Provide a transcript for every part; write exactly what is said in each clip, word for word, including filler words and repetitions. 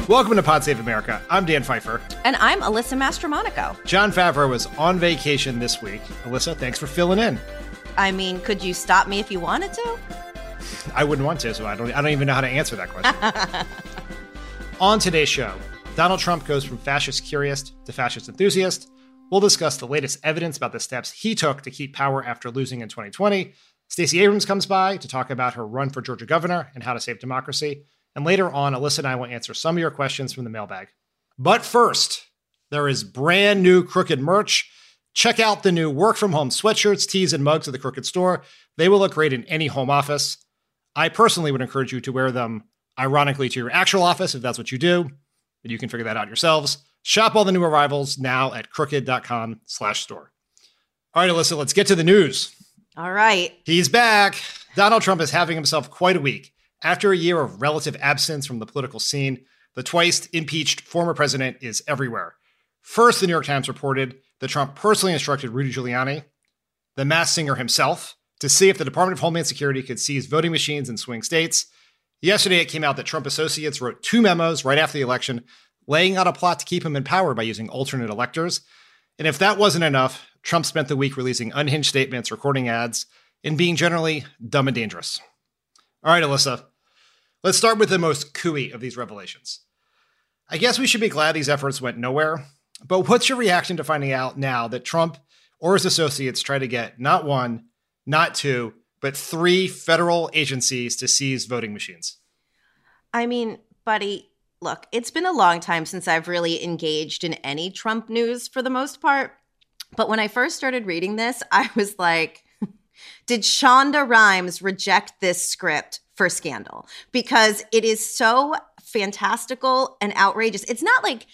Welcome to Pod Save America. I'm Dan Pfeiffer. And I'm Alyssa Mastromonaco. John Favreau was on vacation this week. Alyssa, thanks for filling in. I mean, could you stop me if you wanted to? I wouldn't want to, so I don't I don't even know how to answer that question. On today's show, Donald Trump goes from fascist curious to fascist enthusiast. We'll discuss the latest evidence about the steps he took to keep power after losing in twenty twenty. Stacey Abrams comes by to talk about her run for Georgia governor and how to save democracy. And later on, Alyssa and I will answer some of your questions from the mailbag. But first, there is brand new Crooked merch. Check out the new work-from-home sweatshirts, tees, and mugs at the Crooked store. They will look great in any home office. I personally would encourage you to wear them, ironically, to your actual office if that's what you do. But you can figure that out yourselves. Shop all the new arrivals now at crooked.com slash store. All right, Alyssa, let's get to the news. All right. He's back. Donald Trump is having himself quite a week. After a year of relative absence from the political scene, the twice impeached former president is everywhere. First, the New York Times reported that Trump personally instructed Rudy Giuliani, the Masked Singer himself, to see if the Department of Homeland Security could seize voting machines in swing states. Yesterday, it came out that Trump associates wrote two memos right after the election, laying out a plot to keep him in power by using alternate electors. And if that wasn't enough, Trump spent the week releasing unhinged statements, recording ads, and being generally dumb and dangerous. All right, Alyssa. Let's start with the most cooey of these revelations. I guess we should be glad these efforts went nowhere, but what's your reaction to finding out now that Trump or his associates tried to get not one, not two, but three federal agencies to seize voting machines? I mean, buddy, look, it's been a long time since I've really engaged in any Trump news for the most part. But when I first started reading this, I was like, did Shonda Rhimes reject this script for Scandal? Because it is so fantastical and outrageous. It's not like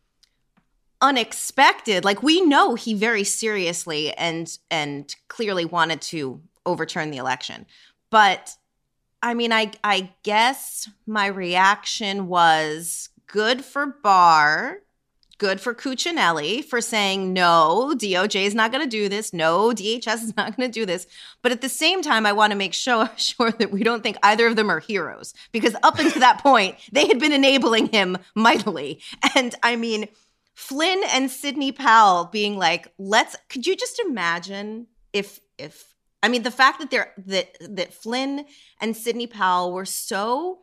unexpected. Like, we know he very seriously and and clearly wanted to overturn the election. But I mean, I I guess my reaction was good for Barr, good for Cuccinelli for saying, no, D O J is not going to do this. No, D H S is not going to do this. But at the same time, I want to make sure, sure that we don't think either of them are heroes, because up until that point, they had been enabling him mightily. And I mean, Flynn and Sidney Powell being like, let's, could you just imagine if, if, I mean, the fact that they're, that, that Flynn and Sidney Powell were so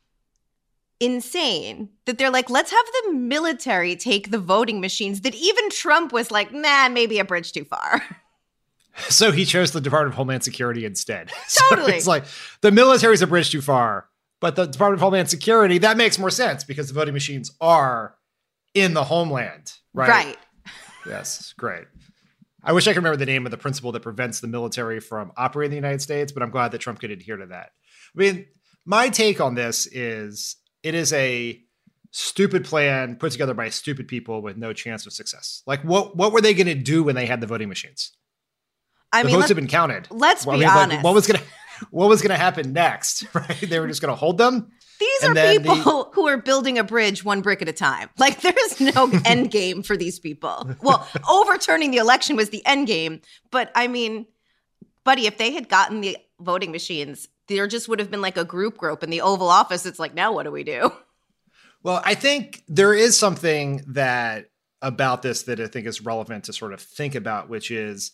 insane that they're like, let's have the military take the voting machines, that even Trump was like, nah, maybe a bridge too far. So he chose the Department of Homeland Security instead. Totally. So it's like the military's a bridge too far, but the Department of Homeland Security, that makes more sense because the voting machines are in the homeland, right? Right. Yes, great. I wish I could remember the name of the principle that prevents the military from operating in the United States, but I'm glad that Trump could adhere to that. I mean, my take on this is it is a stupid plan put together by stupid people with no chance of success. Like, what what were they going to do when they had the voting machines? I the mean, votes have been counted. Let's well, be I mean, honest. Like, what was going to what was going to happen next? Right? They were just going to hold them. These and are people the, who are building a bridge one brick at a time. Like, there's no end game for these people. Well, overturning the election was the end game. But I mean, buddy, if they had gotten the voting machines, there just would have been like a group group in the Oval Office. It's like, now what do we do? Well, I think there is something that about this that I think is relevant to sort of think about, which is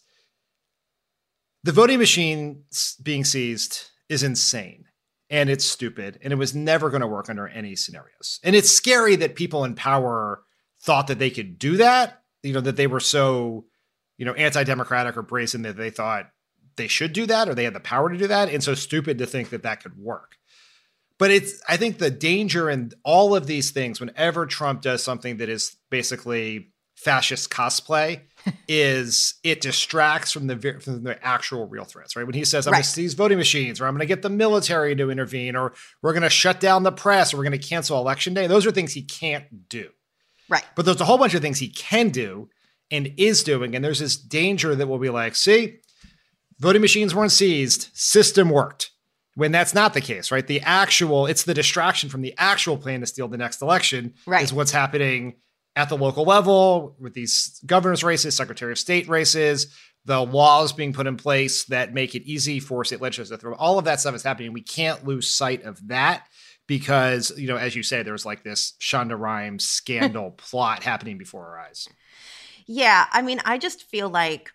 the voting machine being seized is insane. And it's stupid, and it was never going to work under any scenarios. And it's scary that people in power thought that they could do that, you know, that they were so, you know, anti-democratic or brazen that they thought they should do that or they had the power to do that. And so stupid to think that that could work. But it's, I think the danger in all of these things, whenever Trump does something that is basically fascist cosplay, is it distracts from the from the actual real threats, right? When he says, I'm right. going to seize voting machines, or I'm going to get the military to intervene, or we're going to shut down the press, or we're going to cancel election day. Those are things he can't do. Right. But there's a whole bunch of things he can do and is doing. And there's this danger that we'll be like, see, voting machines weren't seized, system worked. When that's not the case, right? The actual, it's the distraction from the actual plan to steal the next election right. is what's happening at the local level with these governor's races, secretary of state races, the laws being put in place that make it easy for state legislatures to throw. All of that stuff is happening. We can't lose sight of that because, you know, as you say, there's like this Shonda Rhimes scandal plot happening before our eyes. Yeah. I mean, I just feel like,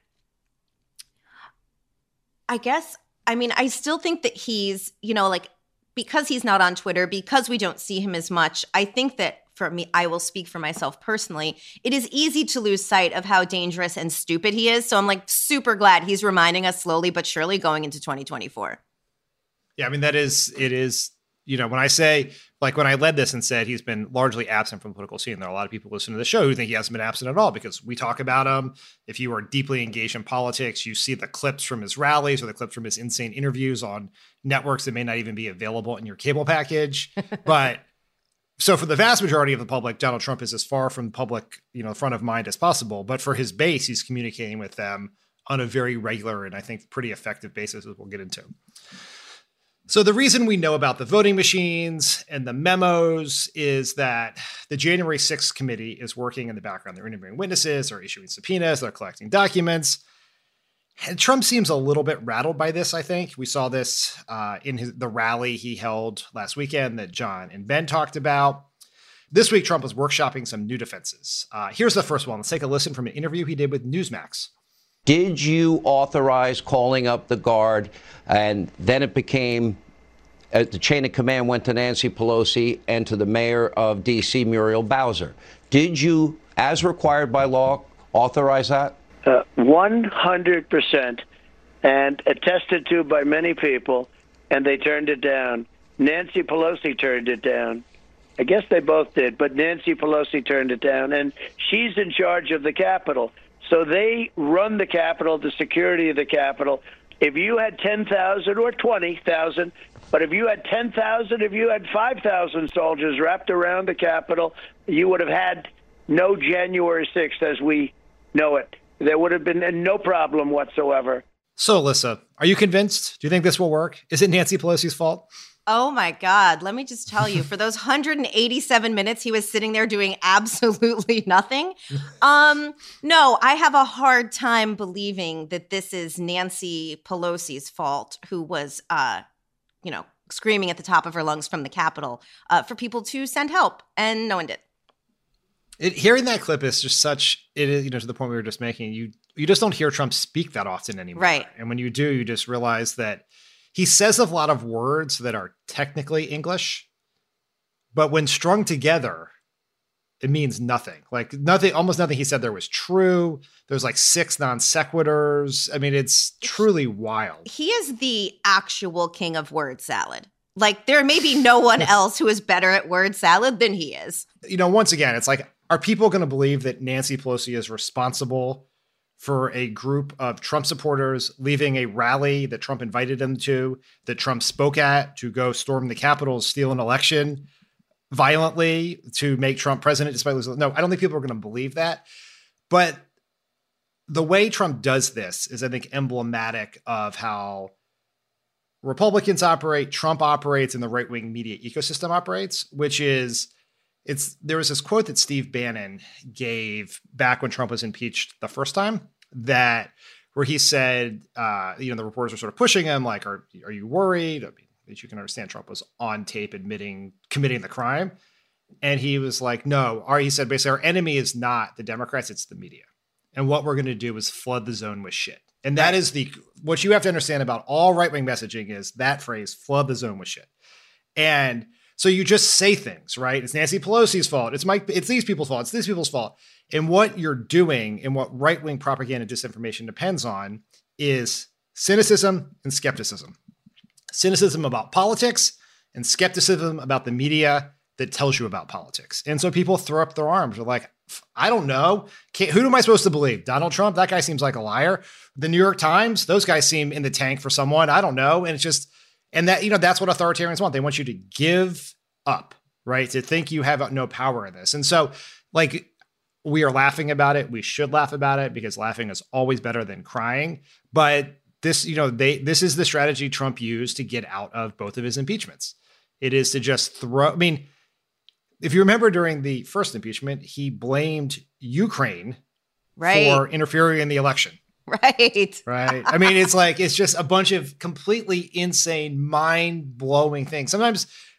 I guess, I mean, I still think that he's, you know, like, because he's not on Twitter, because we don't see him as much, I think that for me, I will speak for myself personally, it is easy to lose sight of how dangerous and stupid he is. So I'm like super glad he's reminding us slowly but surely going into twenty twenty-four. Yeah, I mean, that is, it is, you know, when I say, like when I led this and said he's been largely absent from the political scene, there are a lot of people listening to the show who think he hasn't been absent at all because we talk about him. If you are deeply engaged in politics, you see the clips from his rallies or the clips from his insane interviews on networks that may not even be available in your cable package. But so for the vast majority of the public, Donald Trump is as far from public, you know, front of mind as possible. But for his base, he's communicating with them on a very regular and I think pretty effective basis, as we'll get into. So the reason we know about the voting machines and the memos is that the January sixth committee is working in the background. They're interviewing witnesses, they're issuing subpoenas, they're collecting documents. And Trump seems a little bit rattled by this, I think. We saw this uh, in his, the rally he held last weekend that John and Ben talked about. This week, Trump was workshopping some new defenses. Uh, here's the first one. Let's take a listen from an interview he did with Newsmax. Did you authorize calling up the guard? And then it became, uh, the chain of command went to Nancy Pelosi and to the mayor of D C, Muriel Bowser. Did you, as required by law, authorize that? Uh, one hundred percent, and attested to by many people, and they turned it down. Nancy Pelosi turned it down. I guess they both did, but Nancy Pelosi turned it down, and she's in charge of the Capitol. So they run the Capitol, the security of the Capitol. If you had ten thousand or twenty thousand, but if you had ten thousand, if you had five thousand soldiers wrapped around the Capitol, you would have had no January sixth as we know it. There would have been no problem whatsoever. So, Alyssa, are you convinced? Do you think this will work? Is it Nancy Pelosi's fault? Oh my God. Let me just tell you, for those one hundred eighty-seven minutes he was sitting there doing absolutely nothing. Um, no, I have a hard time believing that this is Nancy Pelosi's fault, who was, uh, you know, screaming at the top of her lungs from the Capitol uh, for people to send help. And no one did. It, hearing that clip is just such, it is, you know, to the point we were just making, you you just don't hear Trump speak that often anymore. Right. And when you do, you just realize that he says a lot of words that are technically English, but when strung together, it means nothing. Like nothing, almost nothing he said there was true. There's like six non sequiturs. I mean, it's truly wild. He is the actual king of word salad. Like there may be no one else who is better at word salad than he is. You know, once again, it's like, are people going to believe that Nancy Pelosi is responsible for a group of Trump supporters leaving a rally that Trump invited them to, that Trump spoke at, to go storm the Capitol, steal an election violently to make Trump president despite losing? No, I don't think people are going to believe that. But the way Trump does this is, I think, emblematic of how Republicans operate, Trump operates, and the right-wing media ecosystem operates, which is, it's, there was this quote that Steve Bannon gave back when Trump was impeached the first time, that where he said, uh, you know, the reporters were sort of pushing him, like, are, are you worried? I mean, that you can understand Trump was on tape admitting, committing the crime. And he was like, no, our, he said, basically, our enemy is not the Democrats, it's the media. And what we're going to do is flood the zone with shit. And that is the, what you have to understand about all right-wing messaging is that phrase, flood the zone with shit. And so you just say things, right? It's Nancy Pelosi's fault. It's Mike, it's these people's fault. It's these people's fault. And what you're doing and what right-wing propaganda and disinformation depends on is cynicism and skepticism. Cynicism about politics and skepticism about the media that tells you about politics. And so people throw up their arms. They're like, I don't know. Can't, who am I supposed to believe? Donald Trump? That guy seems like a liar. The New York Times? Those guys seem in the tank for someone. I don't know. And it's just, and that, you know, that's what authoritarians want. They want you to give up, right? To think you have no power in this. And so, like, we are laughing about it. We should laugh about it because laughing is always better than crying. But this, you know, they, this is the strategy Trump used to get out of both of his impeachments. It is to just throw, I mean, if you remember during the first impeachment, he blamed Ukraine right. for interfering in the election. Right. Right. I mean, it's like, it's just a bunch of completely insane, mind blowing things. Sometimes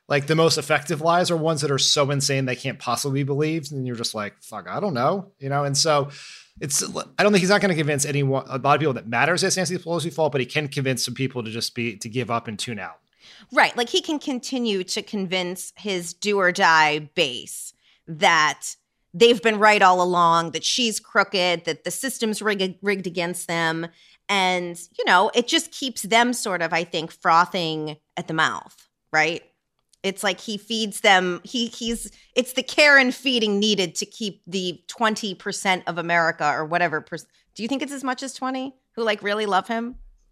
like the most effective lies are ones that are so insane they can't possibly be believed. And you're just like, fuck, I don't know, you know? And so it's, I don't think he's not going to convince anyone, a lot of people that matters it's Nancy Pelosi's fault, but he can convince some people to just be, to give up and tune out. Right. Like he can continue to convince his do or die base that they've been right all along, that she's crooked, that the system's rigged, rigged against them. And, you know, it just keeps them sort of, I think, frothing at the mouth, right? It's like he feeds them. He he's it's the care and feeding needed to keep the twenty percent of America or whatever. Per, do you think it's as much as twenty who like really love him?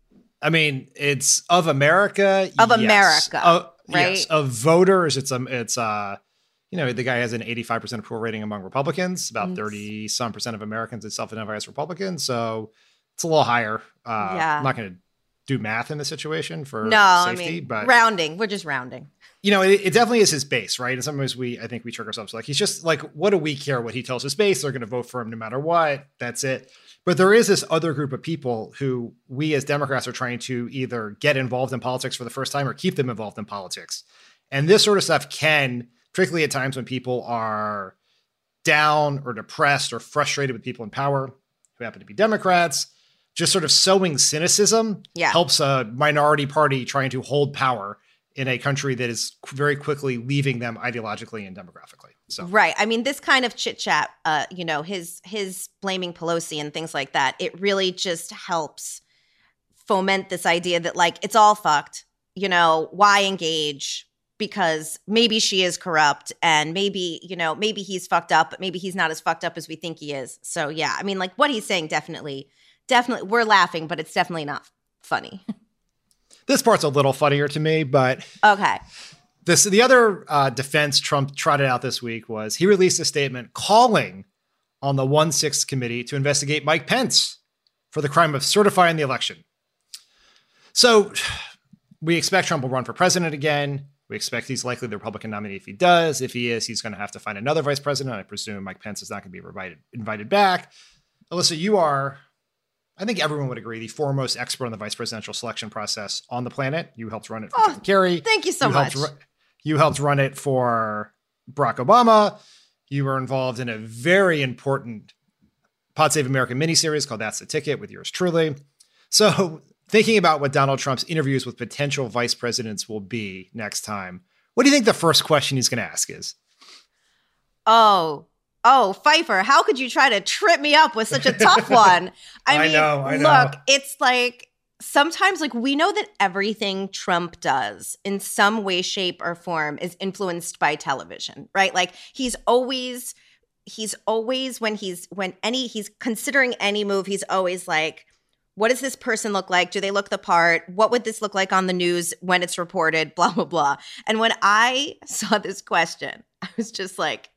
I mean, it's of America. Of yes. America, uh, right? Yes. Of voters, it's um, it's uh, you know, the guy has an eighty-five percent approval rating among Republicans. About thirty some percent of Americans that self-identify as Republicans. So it's a little higher. Uh, yeah. I'm not going to do math in this situation for no, safety, I mean, but rounding. We're just rounding. You know, it, it definitely is his base, right? In some ways, we I think we trick ourselves. Like he's just like, what do we care what he tells his base? They're going to vote for him no matter what. That's it. But there is this other group of people who we as Democrats are trying to either get involved in politics for the first time or keep them involved in politics. And this sort of stuff can, particularly at times when people are down or depressed or frustrated with people in power who happen to be Democrats, just sort of sowing cynicism yeah. helps a minority party trying to hold power in a country that is very quickly leaving them ideologically and demographically. So right. I mean, this kind of chit chat, uh, you know, his his blaming Pelosi and things like that, it really just helps foment this idea that like it's all fucked. You know, why engage? Because maybe she is corrupt and maybe, you know, maybe he's fucked up, but maybe he's not as fucked up as we think he is. So, yeah, I mean, like what he's saying definitely, definitely, we're laughing, but it's definitely not funny. This part's a little funnier to me, but okay. This the other uh, defense Trump trotted out this week was he released a statement calling on the one sixth committee to investigate Mike Pence for the crime of certifying the election. So we expect Trump will run for president again. We expect he's likely the Republican nominee if he does. If he is, he's going to have to find another vice president. I presume Mike Pence is not going to be invited, invited back. Alyssa, you are, I think everyone would agree, the foremost expert on the vice presidential selection process on the planet. You helped run it for oh, John Kerry. Thank you so you much. Helped ru- you helped run it for Barack Obama. You were involved in a very important Pod Save America miniseries called That's the Ticket with yours truly. So thinking about what Donald Trump's interviews with potential vice presidents will be next time, what do you think the first question he's going to ask is? Oh, Oh, Pfeiffer, how could you try to trip me up with such a tough one? I, I mean, know, I know. Look, it's like sometimes like we know that everything Trump does in some way, shape, or form is influenced by television, right? Like he's always, he's always when he's when any he's considering any move, he's always like, what does this person look like? Do they look the part? What would this look like on the news when it's reported? Blah, blah, blah. And when I saw this question, I was just like,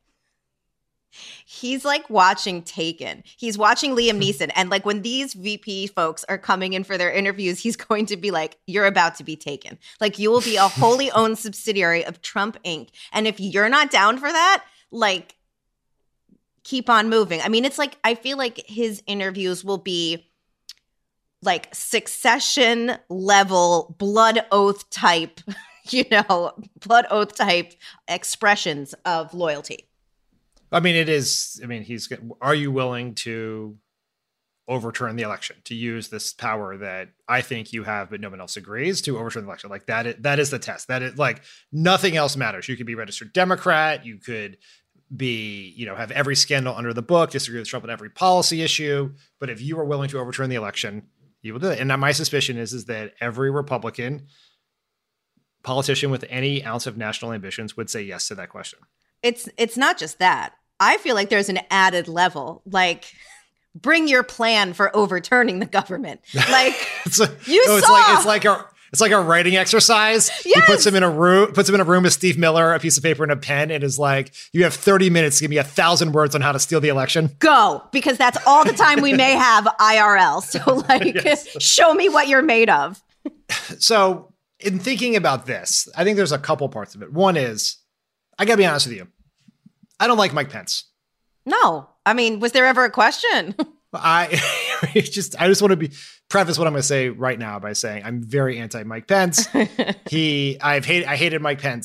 he's like watching Taken. He's watching Liam Neeson. And like when these V P folks are coming in for their interviews, he's going to be like, you're about to be taken. Like you will be a wholly owned subsidiary of Trump Incorporated. And if you're not down for that, like keep on moving. I mean, it's like, I feel like his interviews will be like Succession level blood oath type, you know, blood oath type expressions of loyalty. I mean, it is. I mean, he's. Are you willing to overturn the election, to use this power that I think you have, but no one else agrees, to overturn the election? Like that. Is, that is the test. That is like nothing else matters. You could be a registered Democrat. You could be, you know, have every scandal under the book, disagree with Trump on every policy issue. But if you are willing to overturn the election, you will do it. And my suspicion is, is that every Republican politician with any ounce of national ambitions would say yes to that question. It's it's not just that. I feel like there's an added level, like bring your plan for overturning the government. Like it's a, you no, saw, it's like it's like a it's like a writing exercise. Yes. He puts him in a room, puts him in a room with Steve Miller, a piece of paper and a pen, and is like, "You have thirty minutes to give me a thousand words on how to steal the election." Go, because that's all the time we may have I R L. So, like, yes. Show me what you're made of. So, in thinking about this, I think there's a couple parts of it. One is, I gotta be honest with you. I don't like Mike Pence. No. I mean, was there ever a question? I just I just want to be preface what I'm going to say right now by saying I'm very anti Mike Pence. he I've hated I hated Mike Pence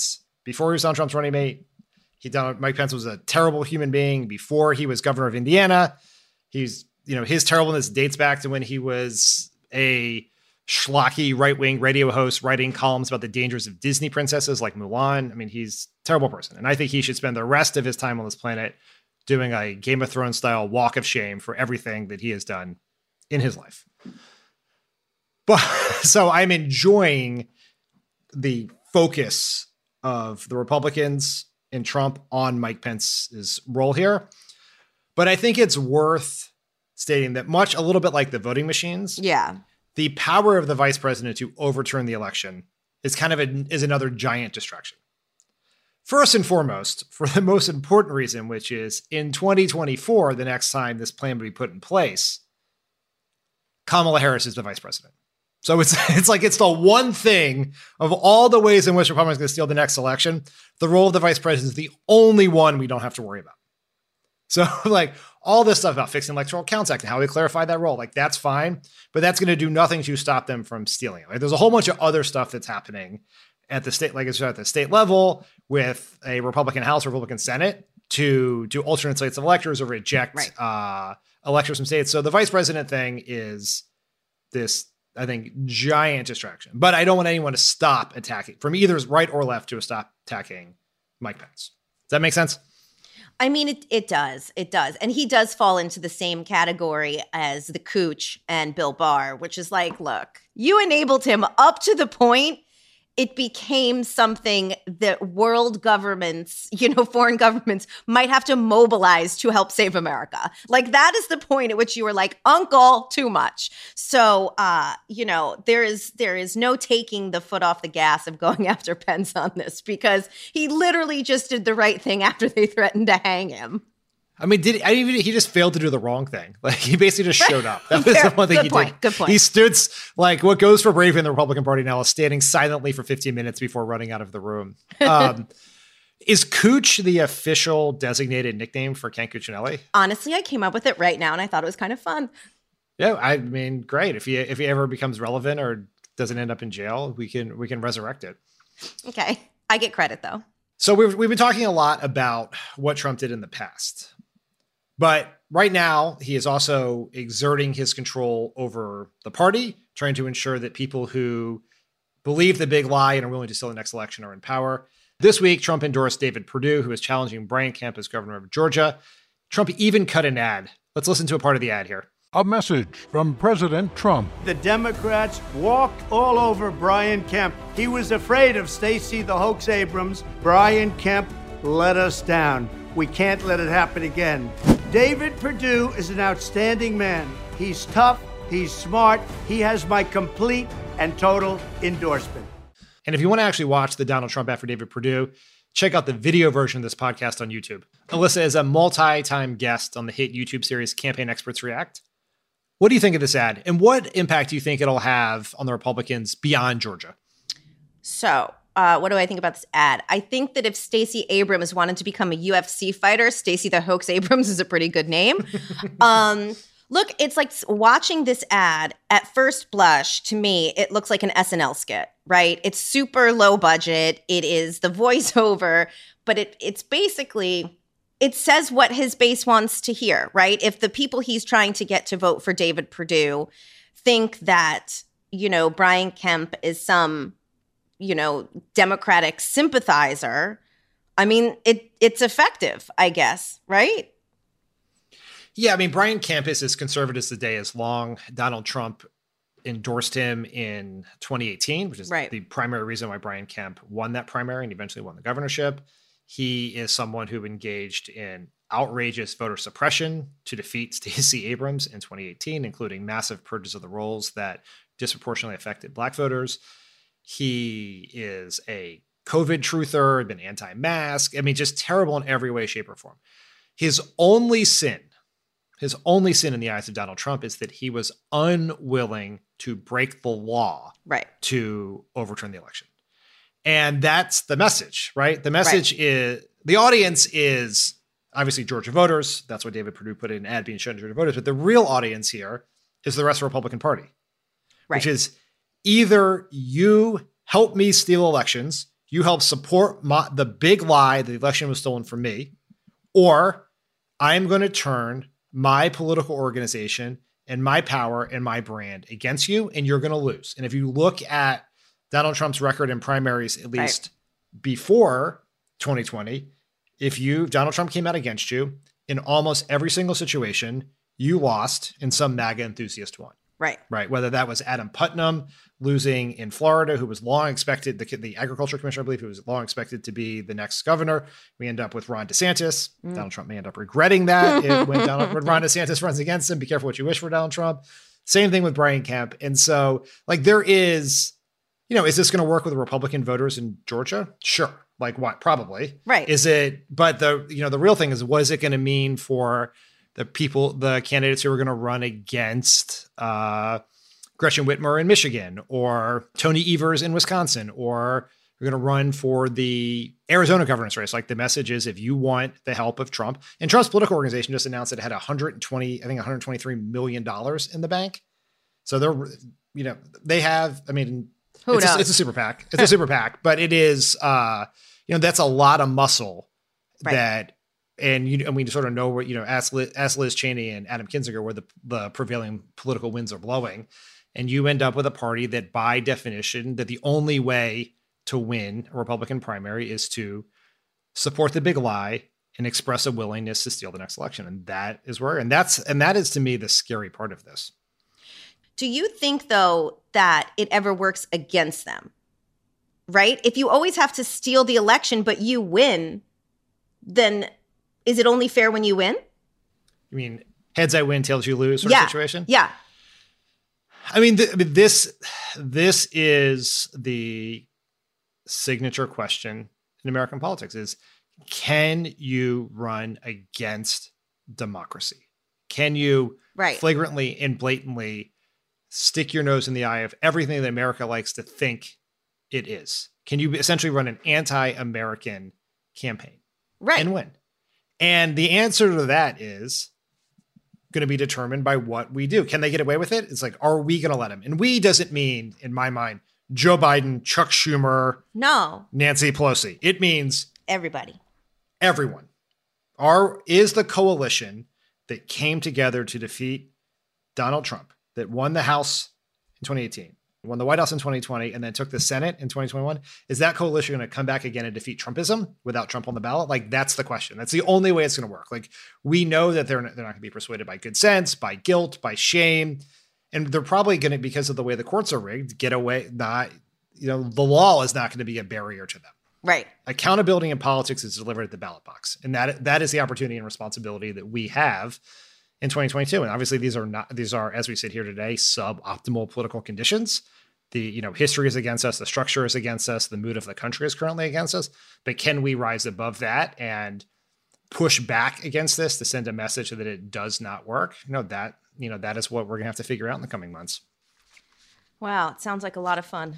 before he was Donald Trump's running mate. He Donald, Mike Pence was a terrible human being before he was governor of Indiana. He's, you know, his terribleness dates back to when he was a schlocky right-wing radio host writing columns about the dangers of Disney princesses like Mulan. I mean, he's a terrible person. And I think he should spend the rest of his time on this planet doing a Game of Thrones style walk of shame for everything that he has done in his life. But so I'm enjoying the focus of the Republicans and Trump on Mike Pence's role here. But I think it's worth stating that much a little bit like the voting machines. Yeah. The power of the vice president to overturn the election is kind of a, is another giant distraction. First and foremost, for the most important reason, which is in twenty twenty-four, the next time this plan will be put in place, Kamala Harris is the vice president. So it's it's like it's the one thing of all the ways in which Republicans are going to steal the next election. The role of the vice president is the only one we don't have to worry about. So like all this stuff about fixing the Electoral Counts Act and how we clarify that role, like that's fine, but that's going to do nothing to stop them from stealing it. Like, there's a whole bunch of other stuff that's happening at the state, like it's at the state level with a Republican House, Republican Senate to do alternate slates of electors or reject right. uh, electors from states. So the vice president thing is this, I think, giant distraction. But I don't want anyone to stop attacking from either right or left to stop attacking Mike Pence. Does that make sense? I mean, it, it does. It does. And he does fall into the same category as the Cooch and Bill Barr, which is like, look, you enabled him up to the point it became something that world governments, you know, foreign governments might have to mobilize to help save America. Like that is the point at which you were like, uncle, too much. So, uh, you know, there is there is no taking the foot off the gas of going after Pence on this because he literally just did the right thing after they threatened to hang him. I mean, did I even he just failed to do the wrong thing? Like he basically just showed up. That was Fair. the one thing Good he point. did. Good point. He stood like what goes for brave in the Republican Party now is standing silently for fifteen minutes before running out of the room. Um, is Cooch the official designated nickname for Ken Cuccinelli? Honestly, I came up with it right now, and I thought it was kind of fun. Yeah, I mean, great. If he if he ever becomes relevant or doesn't end up in jail, we can we can resurrect it. Okay, I get credit though. So we've we've been talking a lot about what Trump did in the past. But right now, he is also exerting his control over the party, trying to ensure that people who believe the big lie and are willing to steal the next election are in power. This week, Trump endorsed David Perdue, who is challenging Brian Kemp as governor of Georgia. Trump even cut an ad. Let's listen to a part of the ad here. A message from President Trump. The Democrats walked all over Brian Kemp. He was afraid of Stacey the Hoax Abrams. Brian Kemp let us down. We can't let it happen again. David Perdue is an outstanding man. He's tough, he's smart, he has my complete and total endorsement. And if you want to actually watch the Donald Trump ad for David Perdue, check out the video version of this podcast on YouTube. Alyssa is a multi-time guest on the hit YouTube series Campaign Experts React. What do you think of this ad? And what impact do you think it'll have on the Republicans beyond Georgia? So, uh, what do I think about this ad? I think that if Stacey Abrams wanted to become a U F C fighter, Stacey the Hoax Abrams is a pretty good name. um, look, it's like watching this ad at first blush, to me, it looks like an S N L skit, right? It's super low budget. It is the voiceover, but it it's basically, it says what his base wants to hear, right? If the people he's trying to get to vote for David Perdue think that, you know, Brian Kemp is some, you know, Democratic sympathizer, I mean, it it's effective, I guess, right? Yeah, I mean, Brian Kemp is as conservative as the day is long. Donald Trump endorsed him in twenty eighteen, which is right. the primary reason why Brian Kemp won that primary and eventually won the governorship. He is someone who engaged in outrageous voter suppression to defeat Stacey Abrams in twenty eighteen, including massive purges of the rolls that disproportionately affected Black voters. He is a COVID truther, been anti-mask. I mean, just terrible in every way, shape, or form. His only sin, his only sin in the eyes of Donald Trump is that he was unwilling to break the law right. to overturn the election. And that's the message, right? The message right. is, the audience is obviously Georgia voters. That's what David Perdue put in an ad being shown to Georgia voters. But the real audience here is the rest of the Republican Party, right. which is either you help me steal elections, you help support my, the big lie that the election was stolen from me, or I'm going to turn my political organization and my power and my brand against you, and you're going to lose. And if you look at Donald Trump's record in primaries, at least right. before twenty twenty, if you Donald Trump came out against you in almost every single situation, you lost and some MAGA enthusiast won. Right. Right. Whether that was Adam Putnam losing in Florida, who was long expected, the, the agriculture commissioner, I believe, who was long expected to be the next governor. We end up with Ron DeSantis. Mm. Donald Trump may end up regretting that it, when, Donald, when Ron DeSantis runs against him. Be careful what you wish for Donald Trump. Same thing with Brian Kemp. And so, like, there is, you know, is this going to work with Republican voters in Georgia? Sure. Like what? Probably. Right. Is it, but the, you know, the real thing is, what is it going to mean for the people, the candidates who are going to run against uh, Gretchen Whitmer in Michigan, or Tony Evers in Wisconsin, or we're going to run for the Arizona governor's race? Like, the message is, if you want the help of Trump, and Trump's political organization just announced that it had one hundred twenty, I think one hundred twenty-three million dollars in the bank. So they're, you know, they have, I mean, Who it's, knows? A, it's a super PAC. It's a super PAC, but it is, uh, you know, that's a lot of muscle right. that, and you and we sort of know where, you know, ask Liz, ask Liz Cheney and Adam Kinzinger where the, the prevailing political winds are blowing. And you end up with a party that, by definition, that the only way to win a Republican primary is to support the big lie and express a willingness to steal the next election. And that is where, and that's, and that is to me the scary part of this. Do you think, though, that it ever works against them? Right? If you always have to steal the election, but you win, then is it only fair when you win? You mean heads I win, tails you lose sort yeah. of situation? Yeah. I mean, th- I mean, this this is the signature question in American politics: is can you run against democracy? Can you right. flagrantly and blatantly stick your nose in the eye of everything that America likes to think it is? Can you essentially run an anti-American campaign right. and win? And the answer to that is going to be determined by what we do. Can they get away with it? It's like, are we going to let them? And we doesn't mean, in my mind, Joe Biden, Chuck Schumer, no, Nancy Pelosi. It means everybody, everyone. Our is the coalition that came together to defeat Donald Trump, that won the House in twenty eighteen, won the White House in twenty twenty, and then took the Senate in twenty twenty-one. Is that coalition going to come back again and defeat Trumpism without Trump on the ballot? Like, that's the question. That's the only way it's going to work. Like, we know that they're not, they're not going to be persuaded by good sense, by guilt, by shame. And they're probably going to, because of the way the courts are rigged, get away. Not, you know, the law is not going to be a barrier to them. Right. Accountability in politics is delivered at the ballot box. And that that is the opportunity and responsibility that we have in twenty twenty-two. And obviously these are not, these are, as we sit here today, suboptimal political conditions. The, you know, history is against us. The structure is against us. The mood of the country is currently against us. But can we rise above that and push back against this to send a message that it does not work? You know, that, you know, that is what we're going to have to figure out in the coming months. Wow. It sounds like a lot of fun.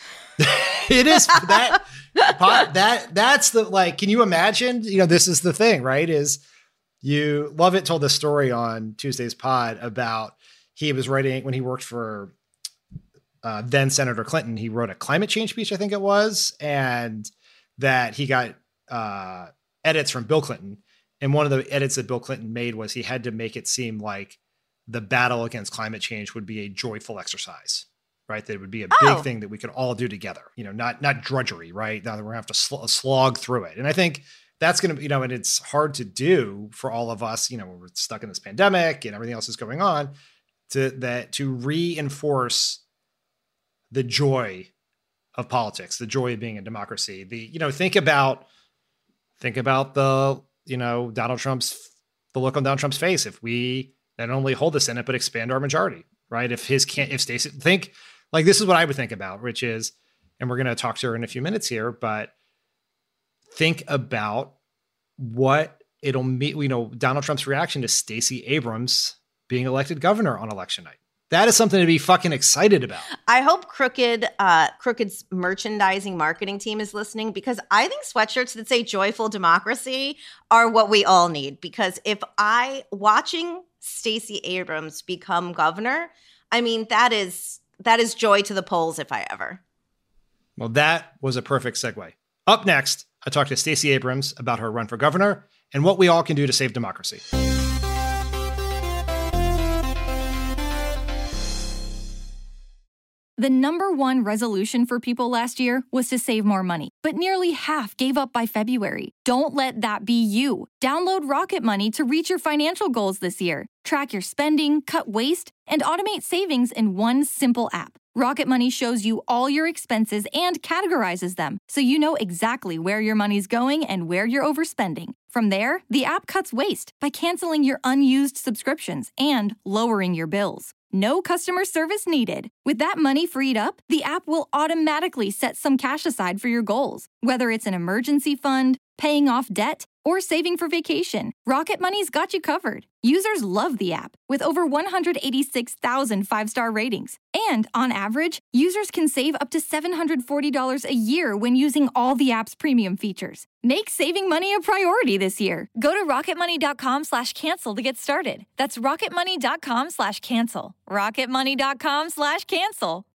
It is that, that, that's the, like, can you imagine, you know, this is the thing, right? Is you Lovett told this story on Tuesday's pod about, he was writing when he worked for uh, then Senator Clinton, he wrote a climate change speech, I think it was, and that he got uh, edits from Bill Clinton. And one of the edits that Bill Clinton made was he had to make it seem like the battle against climate change would be a joyful exercise, right? That it would be a oh. big thing that we could all do together, you know, not, not drudgery, right? Now that we're gonna have to sl- slog through it. And I think that's going to be, you know, and it's hard to do for all of us, you know, when we're stuck in this pandemic and everything else is going on, to that, to reinforce the joy of politics, the joy of being a democracy. The, you know, think about, think about the, you know, Donald Trump's, the look on Donald Trump's face. If we not only hold the Senate, but expand our majority, right? If his can't, if Stacey, think like, this is what I would think about, which is, and we're going to talk to her in a few minutes here, but think about what it'll mean, you know, Donald Trump's reaction to Stacey Abrams being elected governor on election night. That is something to be fucking excited about. I hope Crooked, uh, Crooked's merchandising marketing team is listening, because I think sweatshirts that say joyful democracy are what we all need. Because if I, watching Stacey Abrams become governor, I mean, that is, that is joy to the polls if I ever. Well, that was a perfect segue. Up next, I talked to Stacey Abrams about her run for governor and what we all can do to save democracy. The number one resolution for people last year was to save more money, but nearly half gave up by February. Don't let that be you. Download Rocket Money to reach your financial goals this year. Track your spending, cut waste, and automate savings in one simple app. Rocket Money shows you all your expenses and categorizes them, so you know exactly where your money's going and where you're overspending. From there, the app cuts waste by canceling your unused subscriptions and lowering your bills. No customer service needed. With that money freed up, the app will automatically set some cash aside for your goals, whether it's an emergency fund, paying off debt, or saving for vacation. Rocket Money's got you covered. Users love the app, with over one hundred eighty-six thousand five-star ratings. And on average, users can save up to seven hundred forty dollars a year when using all the app's premium features. Make saving money a priority this year. Go to rocketmoney.com slash cancel to get started. That's rocketmoney.com slash cancel. rocketmoney.com slash cancel.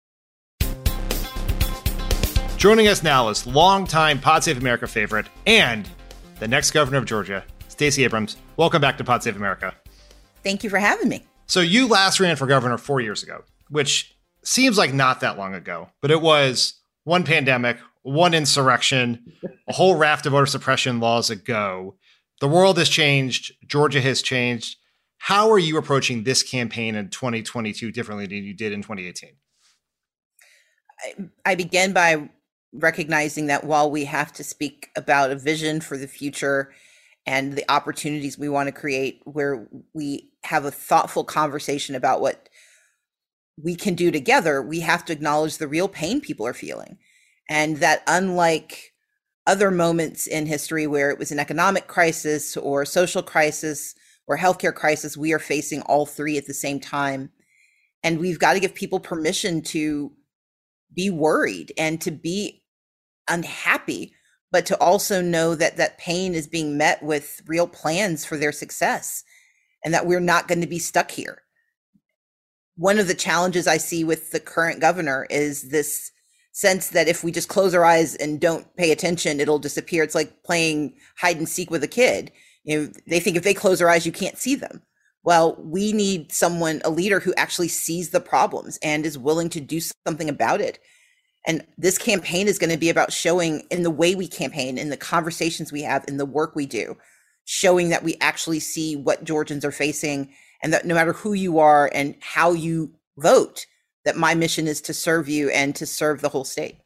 Joining us now is longtime Pod Save America favorite and the next governor of Georgia, Stacey Abrams. Welcome back to Pod Save America. Thank you for having me. So you last ran for governor four years ago, which seems like not that long ago, but it was one pandemic, one insurrection, a whole raft of voter suppression laws ago. The world has changed. Georgia has changed. How are you approaching this campaign in twenty twenty-two differently than you did in twenty eighteen? I, I begin by recognizing that while we have to speak about a vision for the future and the opportunities we want to create, where we have a thoughtful conversation about what we can do together, we have to acknowledge the real pain people are feeling. And that unlike other moments in history where it was an economic crisis or a social crisis or healthcare crisis, we are facing all three at the same time. And we've got to give people permission to be worried and to be unhappy, but to also know that that pain is being met with real plans for their success and that we're not going to be stuck here. One of the challenges I see with the current governor is this sense that if we just close our eyes and don't pay attention, it'll disappear. It's like playing hide and seek with a kid. You know, they think if they close their eyes, you can't see them. Well, we need someone, a leader who actually sees the problems and is willing to do something about it. And this campaign is going to be about showing in the way we campaign, in the conversations we have, in the work we do, showing that we actually see what Georgians are facing and that no matter who you are and how you vote, that my mission is to serve you and to serve the whole state.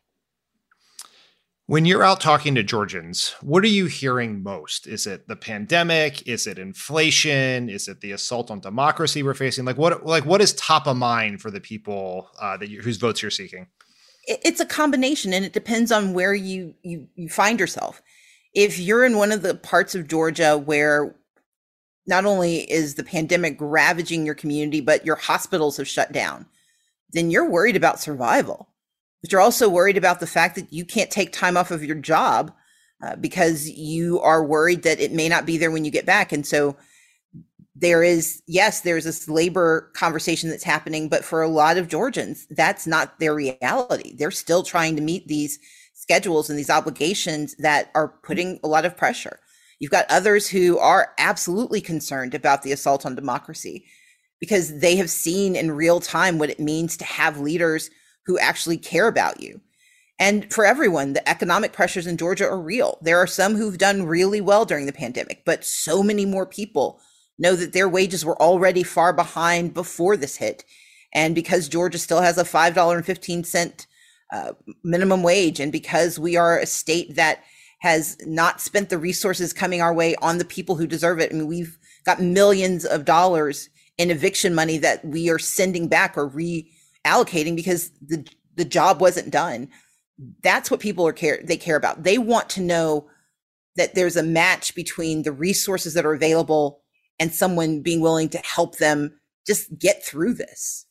When you're out talking to Georgians, what are you hearing most? Is it the pandemic? Is it inflation? Is it the assault on democracy we're facing? Like what, like what is top of mind for the people uh, that you, whose votes you're seeking? It's a combination, and it depends on where you, you you find yourself. If you're in one of the parts of Georgia where not only is the pandemic ravaging your community, but your hospitals have shut down, then you're worried about survival. But you're also worried about the fact that you can't take time off of your job uh, because you are worried that it may not be there when you get back. And so there is, yes, there's this labor conversation that's happening, but for a lot of Georgians, that's not their reality. They're still trying to meet these schedules and these obligations that are putting a lot of pressure. You've got others who are absolutely concerned about the assault on democracy because they have seen in real time what it means to have leaders who actually care about you. And for everyone, the economic pressures in Georgia are real. There are some who've done really well during the pandemic, but so many more people know that their wages were already far behind before this hit. And because Georgia still has a five dollars and fifteen cents uh, minimum wage, and because we are a state that has not spent the resources coming our way on the people who deserve it. I mean, we've got millions of dollars in eviction money that we are sending back or reallocating because the, the job wasn't done. That's what people are care they care about. They want to know that there's a match between the resources that are available and someone being willing to help them just get through this.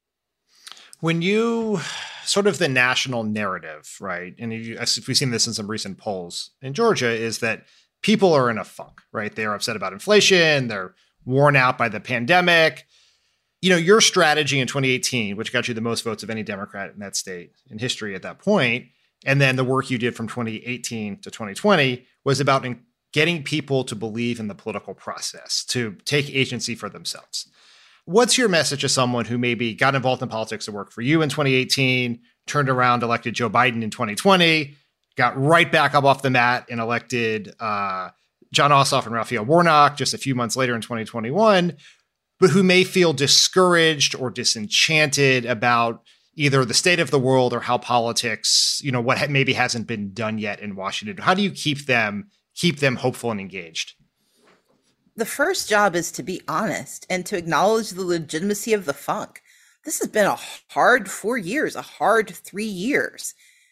When you sort of the national narrative, right? And you, we've seen this in some recent polls in Georgia, is that people are in a funk, right? They're upset about inflation. They're worn out by the pandemic. You know, your strategy in twenty eighteen, which got you the most votes of any Democrat in that state in history at that point, And then the work you did from twenty eighteen to twenty twenty was about in- getting people to believe in the political process, to take agency for themselves. What's your message to someone who maybe got involved in politics to work for you in twenty eighteen, turned around, elected Joe Biden in twenty twenty, got right back up off the mat and elected uh, Jon Ossoff and Raphael Warnock just a few months later in twenty twenty-one, but who may feel discouraged or disenchanted about either the state of the world or how politics, you know, what maybe hasn't been done yet in Washington? How do you keep them, keep them hopeful and engaged? The first job is to be honest and to acknowledge the legitimacy of the funk. This has been a hard four years, a hard three years.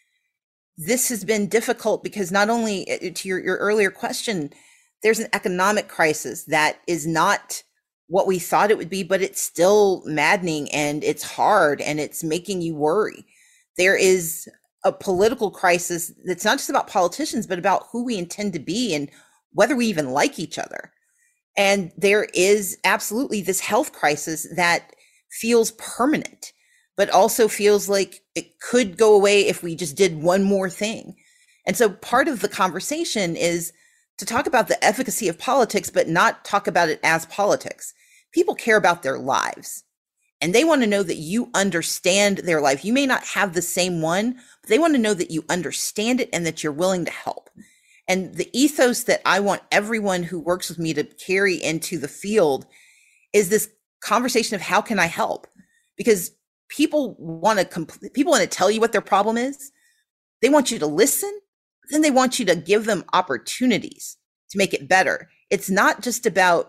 This has been difficult because not only, to your, your earlier question, there's an economic crisis that is not what we thought it would be, but it's still maddening and it's hard and it's making you worry. There is a political crisis that's not just about politicians, but about who we intend to be and whether we even like each other. And there is absolutely this health crisis that feels permanent, but also feels like it could go away if we just did one more thing. And so part of the conversation is to talk about the efficacy of politics, but not talk about it as politics. People care about their lives and they want to know that you understand their life. You may not have the same one, but they want to know that you understand it and that you're willing to help. And the ethos that I want everyone who works with me to carry into the field is this conversation of how can I help? Because people want to compl- people want to tell you what their problem is. They want you to listen, then they want you to give them opportunities to make it better. It's not just about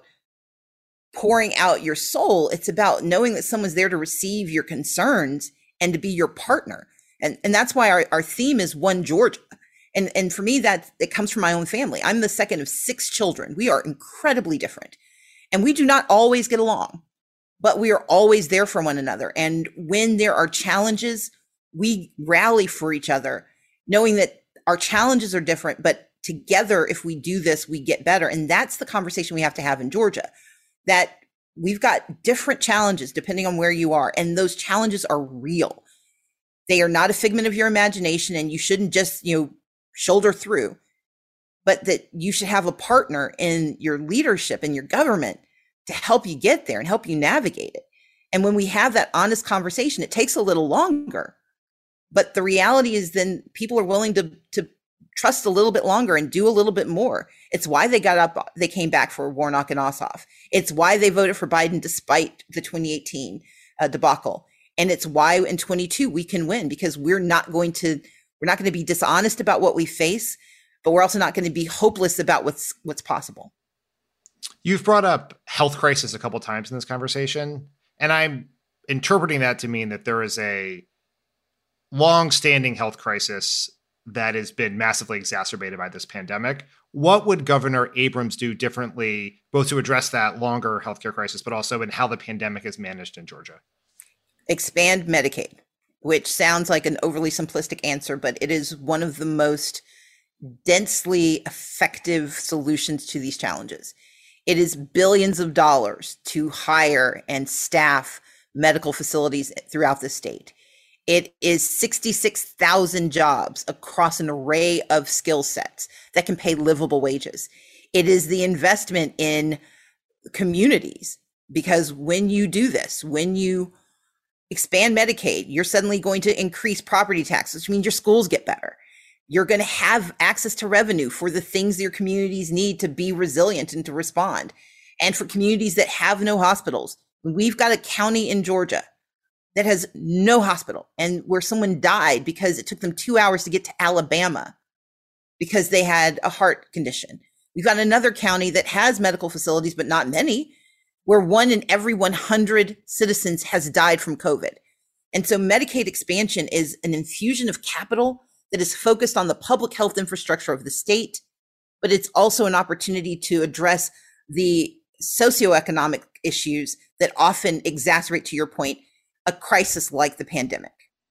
pouring out your soul. It's about knowing that someone's there to receive your concerns and to be your partner. And, and that's why our, our theme is One Georgia. And, and for me, that it comes from my own family. I'm the second of six children. We are incredibly different and we do not always get along, but we are always there for one another. And when there are challenges, we rally for each other, knowing that our challenges are different, but together, if we do this, we get better. And that's the conversation we have to have in Georgia, that we've got different challenges depending on where you are. And those challenges are real. They are not a figment of your imagination and you shouldn't just, you know, shoulder through, but that you should have a partner in your leadership and your government to help you get there and help you navigate it. And when we have that honest conversation, it takes a little longer, but the reality is then people are willing to, to trust a little bit longer and do a little bit more. It's why they got up, they came back for Warnock and Ossoff. It's why they voted for Biden despite the twenty eighteen uh, debacle. And it's why in twenty-two we can win, because we're not going to We're not going to be dishonest about what we face, but we're also not going to be hopeless about what's what's possible. You've brought up health crisis a couple times in this conversation, and I'm interpreting that to mean that there is a long-standing health crisis that has been massively exacerbated by this pandemic. What would Governor Abrams do differently, both to address that longer healthcare crisis, but also in how the pandemic is managed in Georgia? Expand Medicaid, which sounds like an overly simplistic answer, but it is one of the most densely effective solutions to these challenges. It is billions of dollars to hire and staff medical facilities throughout the state. It is sixty-six thousand jobs across an array of skill sets that can pay livable wages. It is the investment in communities, because when you do this, when you expand Medicaid, you're suddenly going to increase property taxes, which means your schools get better. You're going to have access to revenue for the things your communities need to be resilient and to respond. And for communities that have no hospitals, we've got a county in Georgia that has no hospital and where someone died because it took them two hours to get to Alabama because they had a heart condition. We've got another county that has medical facilities, but not many, where one in every one hundred citizens has died from COVID. And so Medicaid expansion is an infusion of capital that is focused on the public health infrastructure of the state, but it's also an opportunity to address the socioeconomic issues that often exacerbate, to your point, a crisis like the pandemic.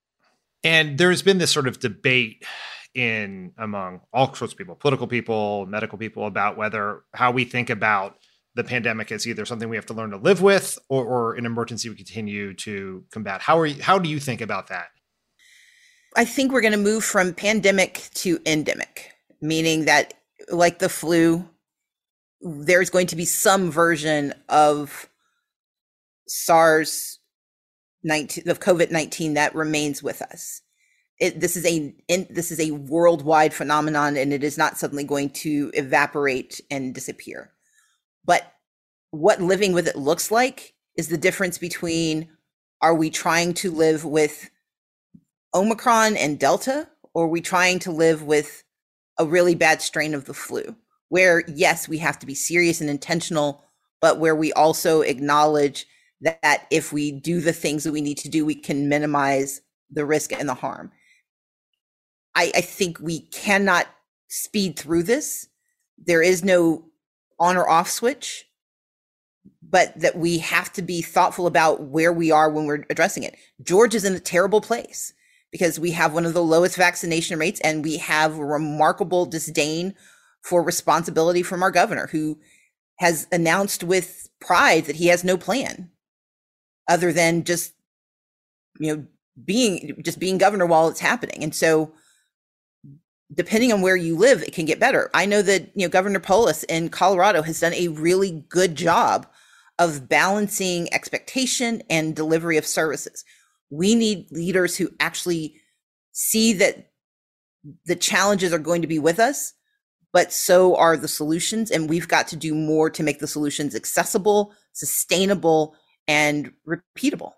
And there's been this sort of debate in among all sorts of people, political people, medical people, about whether how we think about the pandemic is either something we have to learn to live with or, or an emergency we continue to combat. How are you, how do you think about that? I think we're going to move from pandemic to endemic, meaning that like the flu, there's going to be some version of SARS nineteen of COVID nineteen that remains with us. It, this is a in, this is a worldwide phenomenon, and it is not suddenly going to evaporate and disappear. But what living with it looks like is the difference between, are we trying to live with Omicron and Delta, or are we trying to live with a really bad strain of the flu, where yes, we have to be serious and intentional, but where we also acknowledge that, that if we do the things that we need to do, we can minimize the risk and the harm. I, I think we cannot speed through this. There is no on or off switch, but that we have to be thoughtful about where we are when we're addressing it. Georgia's in a terrible place because we have one of the lowest vaccination rates, and we have a remarkable disdain for responsibility from our governor, who has announced with pride that he has no plan other than just, you know, being just being governor while it's happening. And so depending on where you live, it can get better. I know that, you know, Governor Polis in Colorado has done a really good job of balancing expectation and delivery of services. We need leaders who actually see that the challenges are going to be with us, but so are the solutions. And we've got to do more to make the solutions accessible, sustainable, and repeatable.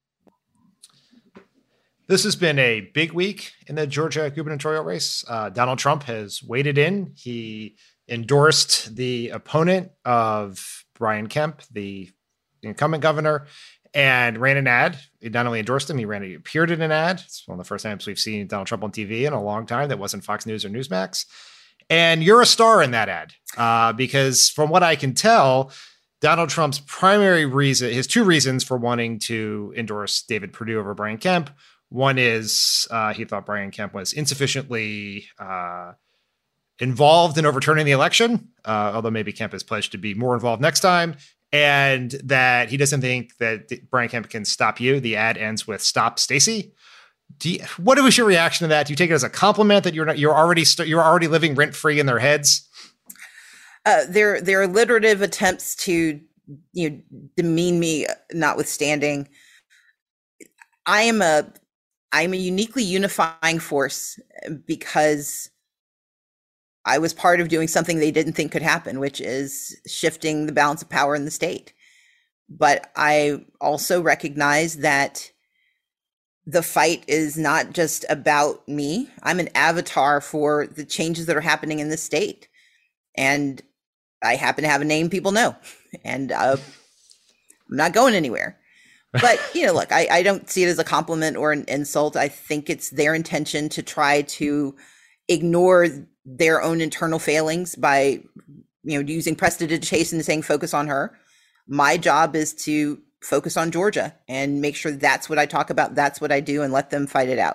This has been a big week in the Georgia gubernatorial race. Uh, Donald Trump has waded in. He endorsed the opponent of Brian Kemp, the incumbent governor, and ran an ad. He not only endorsed him, he ran, he appeared in an ad. It's one of the first times we've seen Donald Trump on T V in a long time that wasn't Fox News or Newsmax. And you're a star in that ad uh, because from what I can tell, Donald Trump's primary reason, his two reasons for wanting to endorse David Perdue over Brian Kemp. One is uh, he thought Brian Kemp was insufficiently uh, involved in overturning the election, uh, although maybe Kemp has pledged to be more involved next time, and that he doesn't think that Brian Kemp can stop you. The ad ends with "Stop Stacey." Do you, what was your reaction to that? Do you take it as a compliment that you're not, you're already st- you're already living rent free in their heads? Uh, there, there are alliterative attempts to, you know, demean me, notwithstanding. I am a I'm a uniquely unifying force because I was part of doing something they didn't think could happen, which is shifting the balance of power in the state. But I also recognize that the fight is not just about me. I'm an avatar for the changes that are happening in the state. And I happen to have a name people know. And uh, I'm not going anywhere. But, you know, look, I, I don't see it as a compliment or an insult. I think it's their intention to try to ignore their own internal failings by, you know, using prestidigitation and saying focus on her. My job is to focus on Georgia and make sure that's what I talk about. That's what I do, and let them fight it out.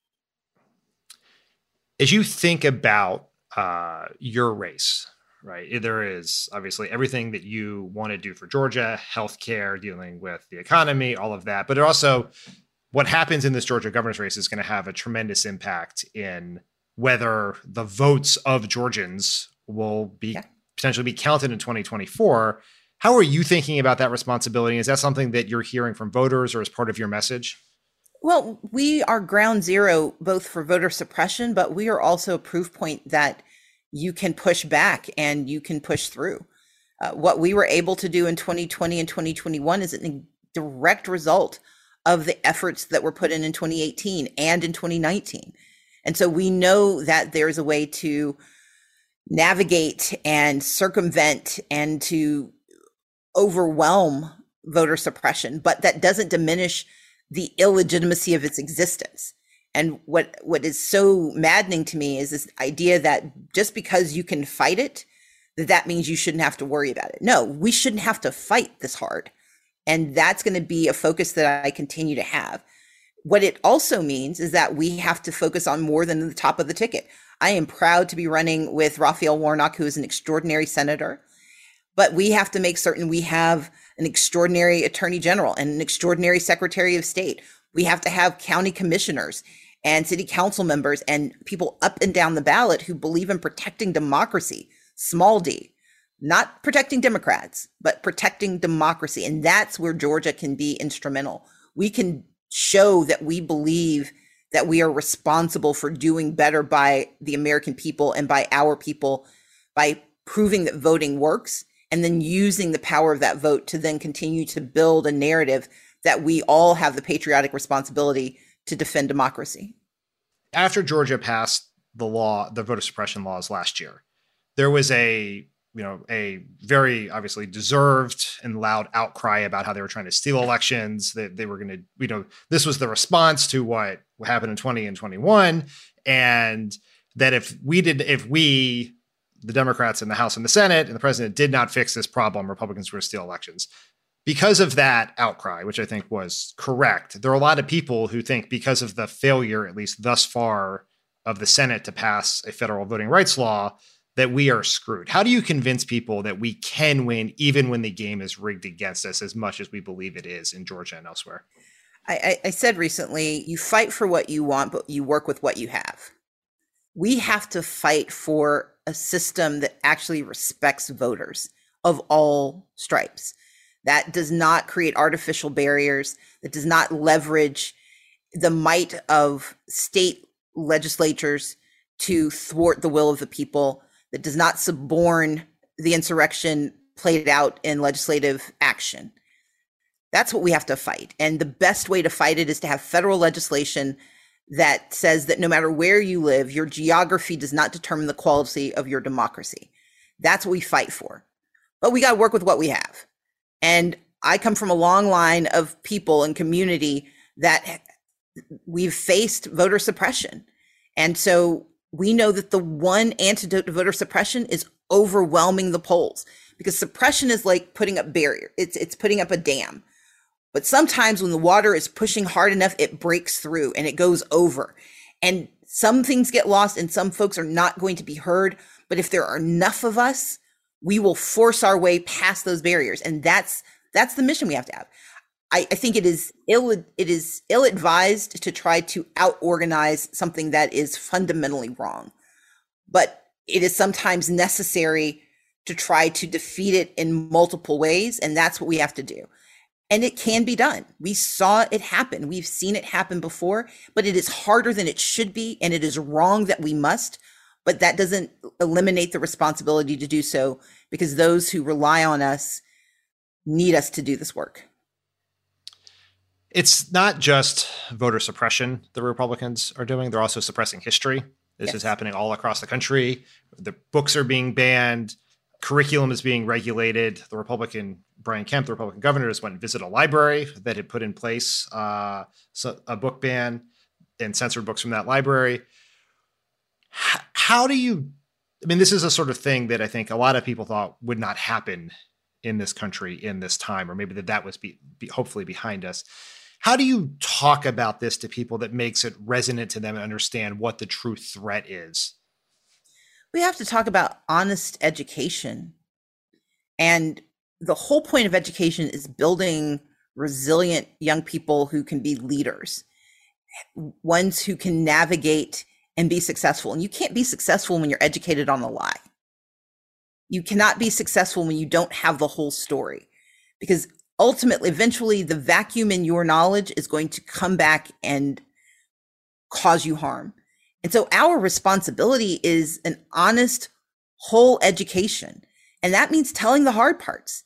As you think about uh, your race, right, there is obviously everything that you want to do for Georgia, healthcare, dealing with the economy, all of that. But also what happens in this Georgia governor's race is going to have a tremendous impact in whether the votes of Georgians will be yeah. potentially be counted in twenty twenty-four. How are you thinking about that responsibility? Is that something that you're hearing from voters or as part of your message? Well, we are ground zero, both for voter suppression, but we are also a proof point that you can push back and you can push through. Uh, what we were able to do in twenty twenty and twenty twenty-one is a direct result of the efforts that were put in in twenty eighteen and in twenty nineteen. And so we know that there's a way to navigate and circumvent and to overwhelm voter suppression, but that doesn't diminish the illegitimacy of its existence. And what, what is so maddening to me is this idea that just because you can fight it, that that means you shouldn't have to worry about it. No, we shouldn't have to fight this hard. And that's going to be a focus that I continue to have. What it also means is that we have to focus on more than the top of the ticket. I am proud to be running with Raphael Warnock, who is an extraordinary senator, but we have to make certain we have an extraordinary attorney general and an extraordinary secretary of state. We have to have county commissioners and city council members and people up and down the ballot who believe in protecting democracy, small d, not protecting Democrats, but protecting democracy. And that's where Georgia can be instrumental. We can show that we believe that we are responsible for doing better by the American people and by our people, by proving that voting works, and then using the power of that vote to then continue to build a narrative that we all have the patriotic responsibility to defend democracy. After Georgia passed the law, the voter suppression laws last year, there was a, you know, a very obviously deserved and loud outcry about how they were trying to steal elections, that they were going to, you know, this was the response to what happened in twenty and twenty-one. And that if we did, if we, the Democrats in the House and the Senate and the president did not fix this problem, Republicans were going to steal elections. Because of that outcry, which I think was correct, there are a lot of people who think because of the failure, at least thus far, of the Senate to pass a federal voting rights law, that we are screwed. How do you convince people that we can win even when the game is rigged against us as much as we believe it is in Georgia and elsewhere? I, I said recently, you fight for what you want, but you work with what you have. We have to fight for a system that actually respects voters of all stripes, that does not create artificial barriers, that does not leverage the might of state legislatures to thwart the will of the people, that does not suborn the insurrection played out in legislative action. That's what we have to fight. And the best way to fight it is to have federal legislation that says that no matter where you live, your geography does not determine the quality of your democracy. That's what we fight for. But we got to work with what we have. And I come from a long line of people and community that we've faced voter suppression. And so we know that the one antidote to voter suppression is overwhelming the polls, because suppression is like putting up barrier. It's it's putting up a dam. But sometimes when the water is pushing hard enough, it breaks through and it goes over. And some things get lost and some folks are not going to be heard. But if there are enough of us, we will force our way past those barriers. And that's that's the mission we have to have. I, I think it is ill it is ill-advised to try to out-organize something that is fundamentally wrong. But it is sometimes necessary to try to defeat it in multiple ways. And that's what we have to do. And it can be done. We saw it happen. We've seen it happen before, but it is harder than it should be. And it is wrong that we must, but that doesn't eliminate the responsibility to do so, because those who rely on us need us to do this work. It's not just voter suppression the Republicans are doing. They're also suppressing history. This yes. is happening all across the country. The books are being banned. Curriculum is being regulated. The Republican, Brian Kemp, the Republican governor, just went and visited a library that had put in place uh, a book ban and censored books from that library. H- how do you, I mean, this is a sort of thing that I think a lot of people thought would not happen in this country in this time, or maybe that that was be, be hopefully behind us. How do you talk about this to people that makes it resonant to them and understand what the true threat is? We have to talk about honest education. And the whole point of education is building resilient young people who can be leaders, ones who can navigate and be successful. And you can't be successful when you're educated on a lie. You cannot be successful when you don't have the whole story, because ultimately, eventually, the vacuum in your knowledge is going to come back and cause you harm. And so our responsibility is an honest, whole education. And that means telling the hard parts.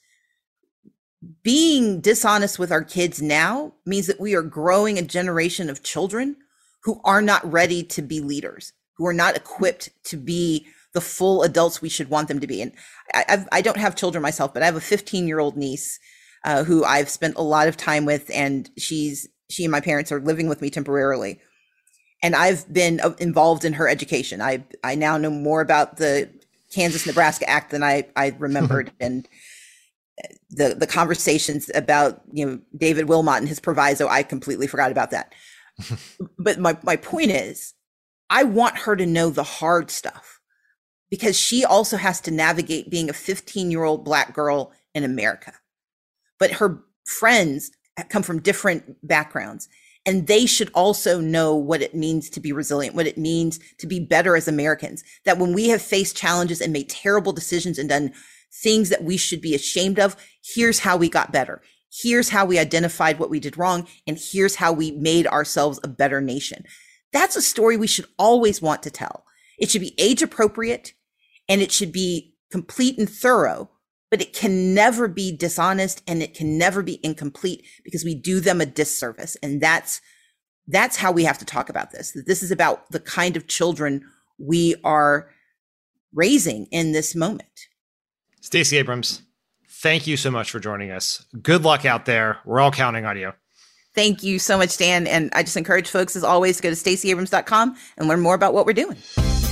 Being dishonest with our kids now means that we are growing a generation of children who are not ready to be leaders, who are not equipped to be the full adults we should want them to be. And I, I've, I don't have children myself, but I have a fifteen-year-old niece uh, who I've spent a lot of time with, and she's she and my parents are living with me temporarily. And I've been involved in her education. I I now know more about the Kansas-Nebraska Act than I, I remembered. And the the conversations about, you know, David Wilmot and his proviso, I completely forgot about that. But my, my point is, I want her to know the hard stuff, because she also has to navigate being a fifteen-year-old Black girl in America. But her friends come from different backgrounds. And they should also know what it means to be resilient, what it means to be better as Americans, that when we have faced challenges and made terrible decisions and done things that we should be ashamed of, here's how we got better. Here's how we identified what we did wrong. And here's how we made ourselves a better nation. That's a story we should always want to tell. It should be age appropriate and it should be complete and thorough, but it can never be dishonest and it can never be incomplete because we do them a disservice. And that's, that's how we have to talk about this. That this is about the kind of children we are raising in this moment. Stacey Abrams, thank you so much for joining us. Good luck out there. We're all counting on you. Thank you so much, Dan. And I just encourage folks, as always, to go to stacey abrams dot com and learn more about what we're doing.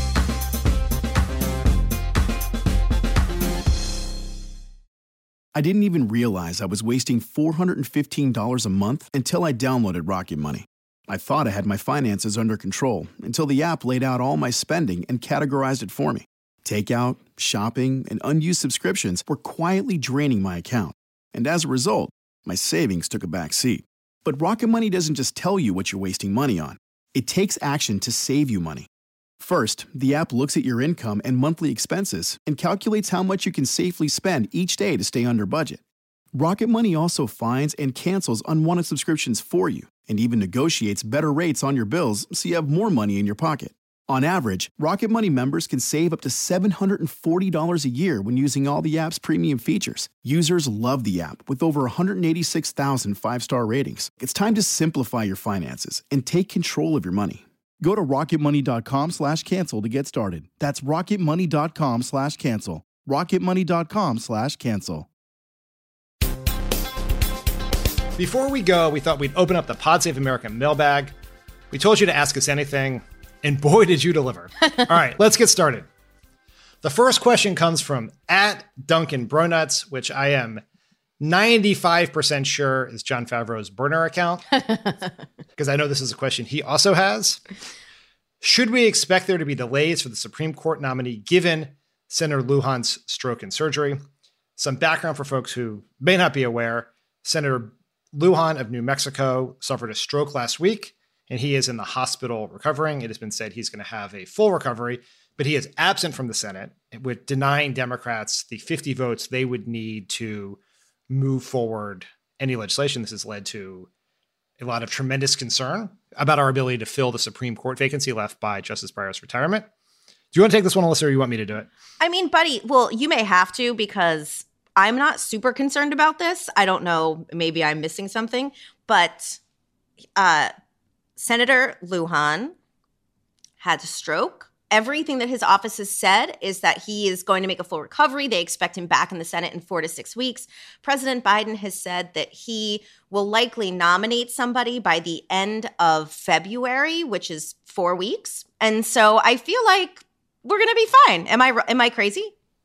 I didn't even realize I was wasting four hundred fifteen dollars a month until I downloaded Rocket Money. I thought I had my finances under control until the app laid out all my spending and categorized it for me. Takeout, shopping, and unused subscriptions were quietly draining my account. And as a result, my savings took a back seat. But Rocket Money doesn't just tell you what you're wasting money on. It takes action to save you money. First, the app looks at your income and monthly expenses and calculates how much you can safely spend each day to stay under budget. Rocket Money also finds and cancels unwanted subscriptions for you and even negotiates better rates on your bills so you have more money in your pocket. On average, Rocket Money members can save up to seven hundred forty dollars a year when using all the app's premium features. Users love the app with over one hundred eighty-six thousand five-star ratings. It's time to simplify your finances and take control of your money. Go to rocketmoney.com slash cancel to get started. That's rocketmoney.com slash cancel. rocketmoney.com slash cancel. Before we go, we thought we'd open up the Pod Save America mailbag. We told you to ask us anything, and boy, did you deliver. All right, let's get started. The first question comes from at Duncan Bronuts, which I am ninety-five percent sure is Jon Favreau's burner account, because I know this is a question he also has. Should we expect there to be delays for the Supreme Court nominee given Senator Lujan's stroke and surgery? Some background for folks who may not be aware. Senator Lujan of New Mexico suffered a stroke last week, and he is in the hospital recovering. It has been said he's going to have a full recovery, but he is absent from the Senate, with denying Democrats the fifty votes they would need to move forward any legislation. This has led to a lot of tremendous concern about our ability to fill the Supreme Court vacancy left by Justice Breyer's retirement. Do you want to take this one, Alyssa, or you want me to do it? I mean, buddy, well, you may have to, because I'm not super concerned about this. I don't know. Maybe I'm missing something. But uh, Senator Lujan had a stroke. Everything that his office has said is that he is going to make a full recovery. They expect him back in the Senate in four to six weeks. President Biden has said that he will likely nominate somebody by the end of February, which is four weeks. And so I feel like we're going to be fine. Am I am I crazy?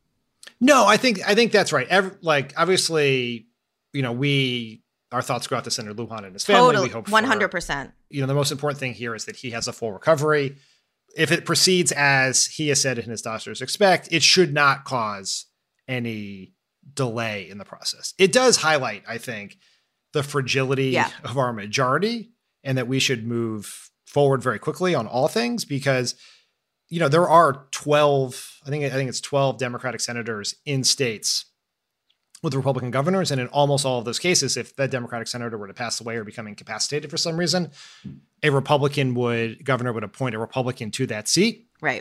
No, I think I think that's right. Every, like, obviously, you know, we our thoughts go out to Senator Lujan and his family. Totally, we hope one hundred percent. You know, the most important thing here is that he has a full recovery. If it proceeds as he has said and his doctors expect, it should not cause any delay in the process. It does highlight, I think, the fragility yeah. of our majority, and that we should move forward very quickly on all things, because you know, there are twelve, I think, I think it's twelve Democratic senators in states with Republican governors. And in almost all of those cases, if that Democratic senator were to pass away or become incapacitated for some reason, a Republican would, governor would appoint a Republican to that seat. Right.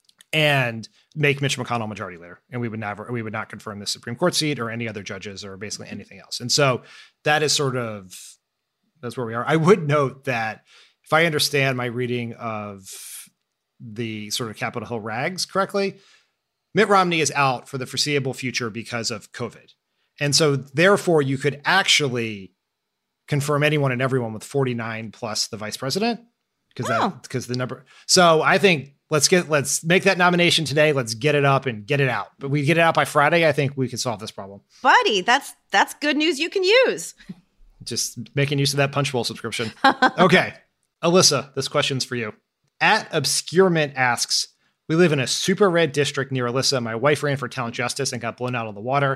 And make Mitch McConnell majority leader. And we would never, we would not confirm the Supreme Court seat or any other judges or basically anything else. And so that is sort of, that's where we are. I would note that if I understand my reading of the sort of Capitol Hill rags correctly, Mitt Romney is out for the foreseeable future because of COVID. And so therefore you could actually confirm anyone and everyone with forty-nine plus the vice president, because oh. that, because the number. So I think let's get, let's make that nomination today. Let's get it up and get it out. But we get it out by Friday, I think we can solve this problem. Buddy, that's, that's good news you can use. Just making use of that Punch Bowl subscription. Okay. Alyssa, this question's for you. At Obscurement asks, we live in a super red district near Alyssa. My wife ran for town justice and got blown out of the water.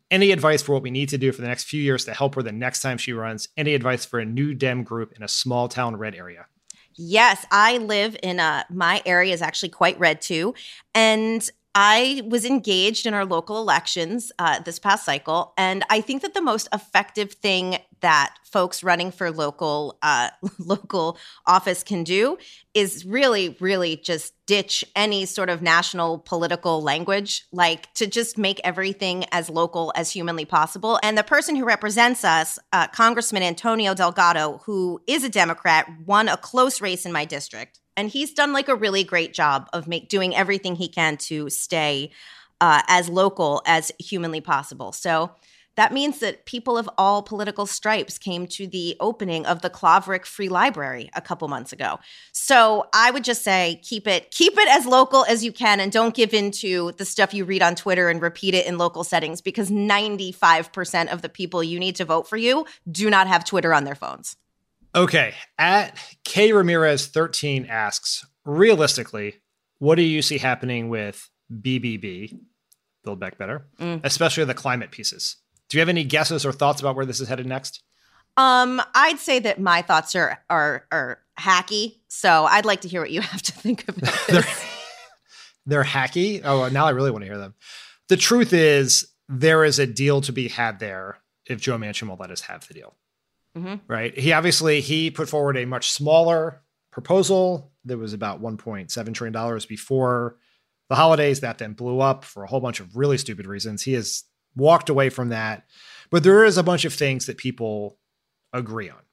Any advice for what we need to do for the next few years to help her the next time she runs? Any advice for a new Dem group in a small town red area? Yes, I live in a, my area is actually quite red too. And I was engaged in our local elections uh, this past cycle. And I think that the most effective thing that folks running for local uh, local office can do is really, really just ditch any sort of national political language, like to just make everything as local as humanly possible. And the person who represents us, uh, Congressman Antonio Delgado, who is a Democrat, won a close race in my district. And he's done like a really great job of make, doing everything he can to stay uh, as local as humanly possible. So that means that people of all political stripes came to the opening of the Claverick Free Library a couple months ago. So I would just say keep it keep it as local as you can, and don't give in to the stuff you read on Twitter and repeat it in local settings, because ninety-five percent of the people you need to vote for you do not have Twitter on their phones. Okay, at K Ramirez thirteen asks, realistically, what do you see happening with B B B, Build Back Better, mm. especially the climate pieces? Do you have any guesses or thoughts about where this is headed next? Um, I'd say that my thoughts are are are hacky, so I'd like to hear what you have to think about this. they're, they're hacky? Oh, now I really want to hear them. The truth is, there is a deal to be had there if Joe Manchin will let us have the deal. Mm-hmm. Right? He obviously, he put forward a much smaller proposal that was about one point seven trillion dollars before the holidays. That then blew up for a whole bunch of really stupid reasons. He has walked away from that, but there is a bunch of things that people agree on.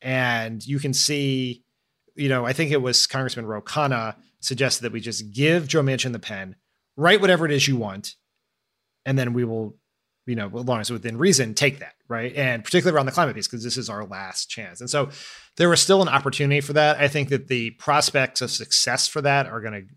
And you can see, you know, I think it was Congressman Ro Khanna suggested that we just give Joe Manchin the pen, write whatever it is you want, and then we will, you know, as long as within reason, take that, right? And particularly around the climate piece, because this is our last chance. And so there was still an opportunity for that. I think that the prospects of success for that are going to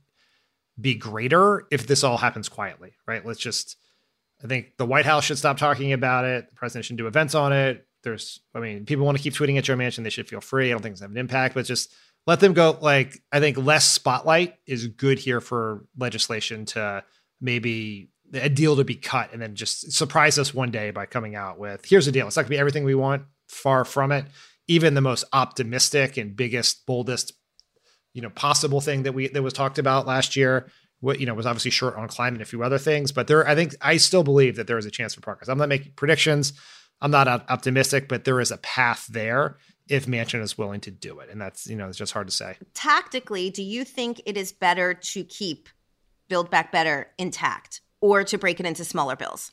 be greater if this all happens quietly, right? Let's just, I think the White House should stop talking about it. The president should do events on it. There's, I mean, people want to keep tweeting at Joe Manchin. They should feel free. I don't think it's have an impact, but just let them go. Like, I think less spotlight is good here for legislation to maybe a deal to be cut and then just surprise us one day by coming out with, here's the deal. It's not gonna be everything we want, far from it. Even the most optimistic and biggest, boldest, you know, possible thing that we, that was talked about last year, what, you know, was obviously short on climate and a few other things, but there, I think, I still believe that there is a chance for progress. I'm not making predictions. I'm not optimistic, but there is a path there if Manchin is willing to do it. And that's, you know, it's just hard to say. Tactically, do you think it is better to keep Build Back Better intact or to break it into smaller bills?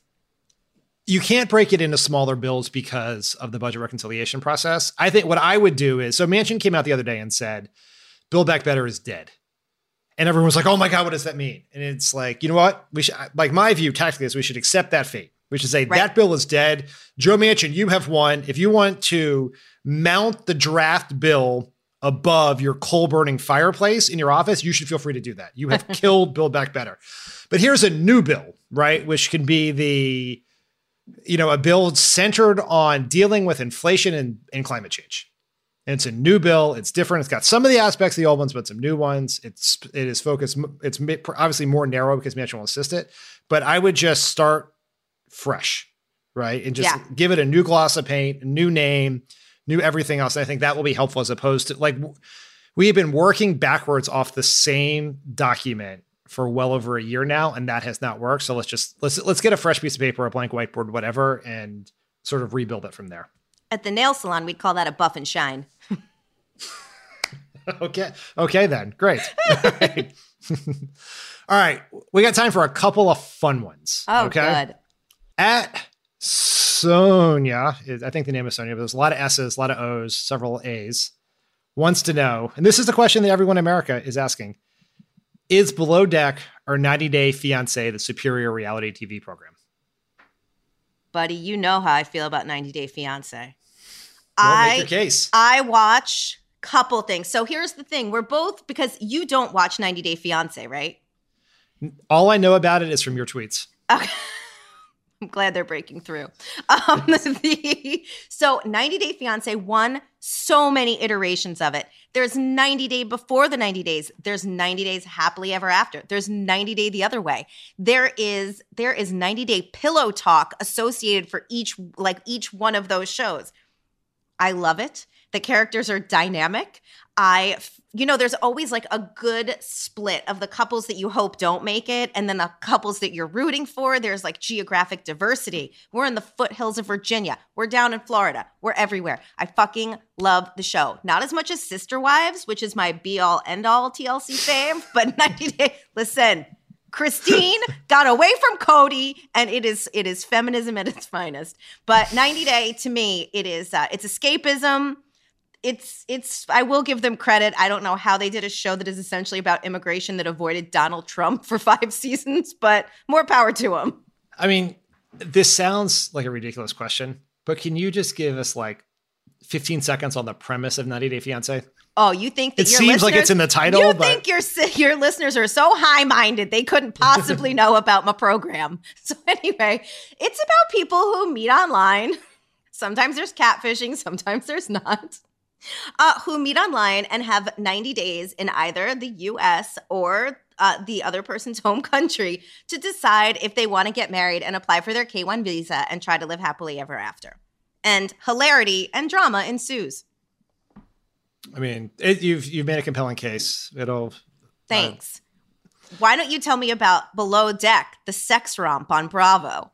You can't break it into smaller bills because of the budget reconciliation process. I think what I would do is, so Manchin came out the other day and said, Build Back Better is dead. And everyone was like, oh my God, what does that mean? And it's like, you know what? We should, like, my view tactically is we should accept that fate. We should say right. That bill is dead. Joe Manchin, you have won. If you want to mount the draft bill above your coal burning fireplace in your office, you should feel free to do that. You have killed Build Back Better. But here's a new bill, right? Which can be the, you know, a bill centered on dealing with inflation and, and climate change. And it's a new bill. It's different. It's got some of the aspects of the old ones, but some new ones. It's, it is focused. It's obviously more narrow because Manchin will assist it, but I would just start fresh, right? And just yeah. give it a new gloss of paint, a new name, new everything else. And I think that will be helpful as opposed to, like, we have been working backwards off the same document for well over a year now, and that has not worked. So let's just, let's, let's get a fresh piece of paper, a blank whiteboard, whatever, and sort of rebuild it from there. At the nail salon, we'd call that a buff and shine. okay. Okay, then. Great. All right. All right. We got time for a couple of fun ones. Oh, okay? good. At Sonia, I think the name is Sonia, but there's a lot of S's, a lot of O's, several A's, wants to know, and this is the question that everyone in America is asking, is Below Deck or ninety Day Fiancé the superior reality T V program? Buddy, you know how I feel about ninety Day Fiancé. Well, I, make your case. I watch a couple things. So here's the thing. We're both, because you don't watch ninety Day Fiancé, right? All I know about it is from your tweets. Okay. I'm glad they're breaking through. Um, the, so ninety Day Fiance won so many iterations of it. There's ninety Day before the ninety days. There's ninety Days Happily Ever After. There's ninety Day the other way. There is there is ninety Day Pillow Talk associated for each like each one of those shows. I love it. The characters are dynamic. I, you know, there's always like a good split of the couples that you hope don't make it and then the couples that you're rooting for. There's like geographic diversity. We're in the foothills of Virginia. We're down in Florida. We're everywhere. I fucking love the show. Not as much as Sister Wives, which is my be-all, end-all T L C fave, but ninety Day, listen, Christine got away from Cody, and it is it is feminism at its finest. But ninety Day, to me, it is uh, it's escapism. It's, it's, I will give them credit. I don't know how they did a show that is essentially about immigration that avoided Donald Trump for five seasons, but more power to them. I mean, this sounds like a ridiculous question, but can you just give us like fifteen seconds on the premise of ninety Day Fiance? Oh, you think that it your seems like it's in the title? You but... think your your listeners are so high-minded they couldn't possibly know about my program. So anyway, it's about people who meet online. Sometimes there's catfishing, sometimes there's not. Uh, who meet online and have ninety days in either the U S or uh, the other person's home country to decide if they want to get married and apply for their K one visa and try to live happily ever after. And hilarity and drama ensues. I mean, it, you've you've made a compelling case. It'll. Thanks. Uh, Why don't you tell me about Below Deck, the sex romp on Bravo?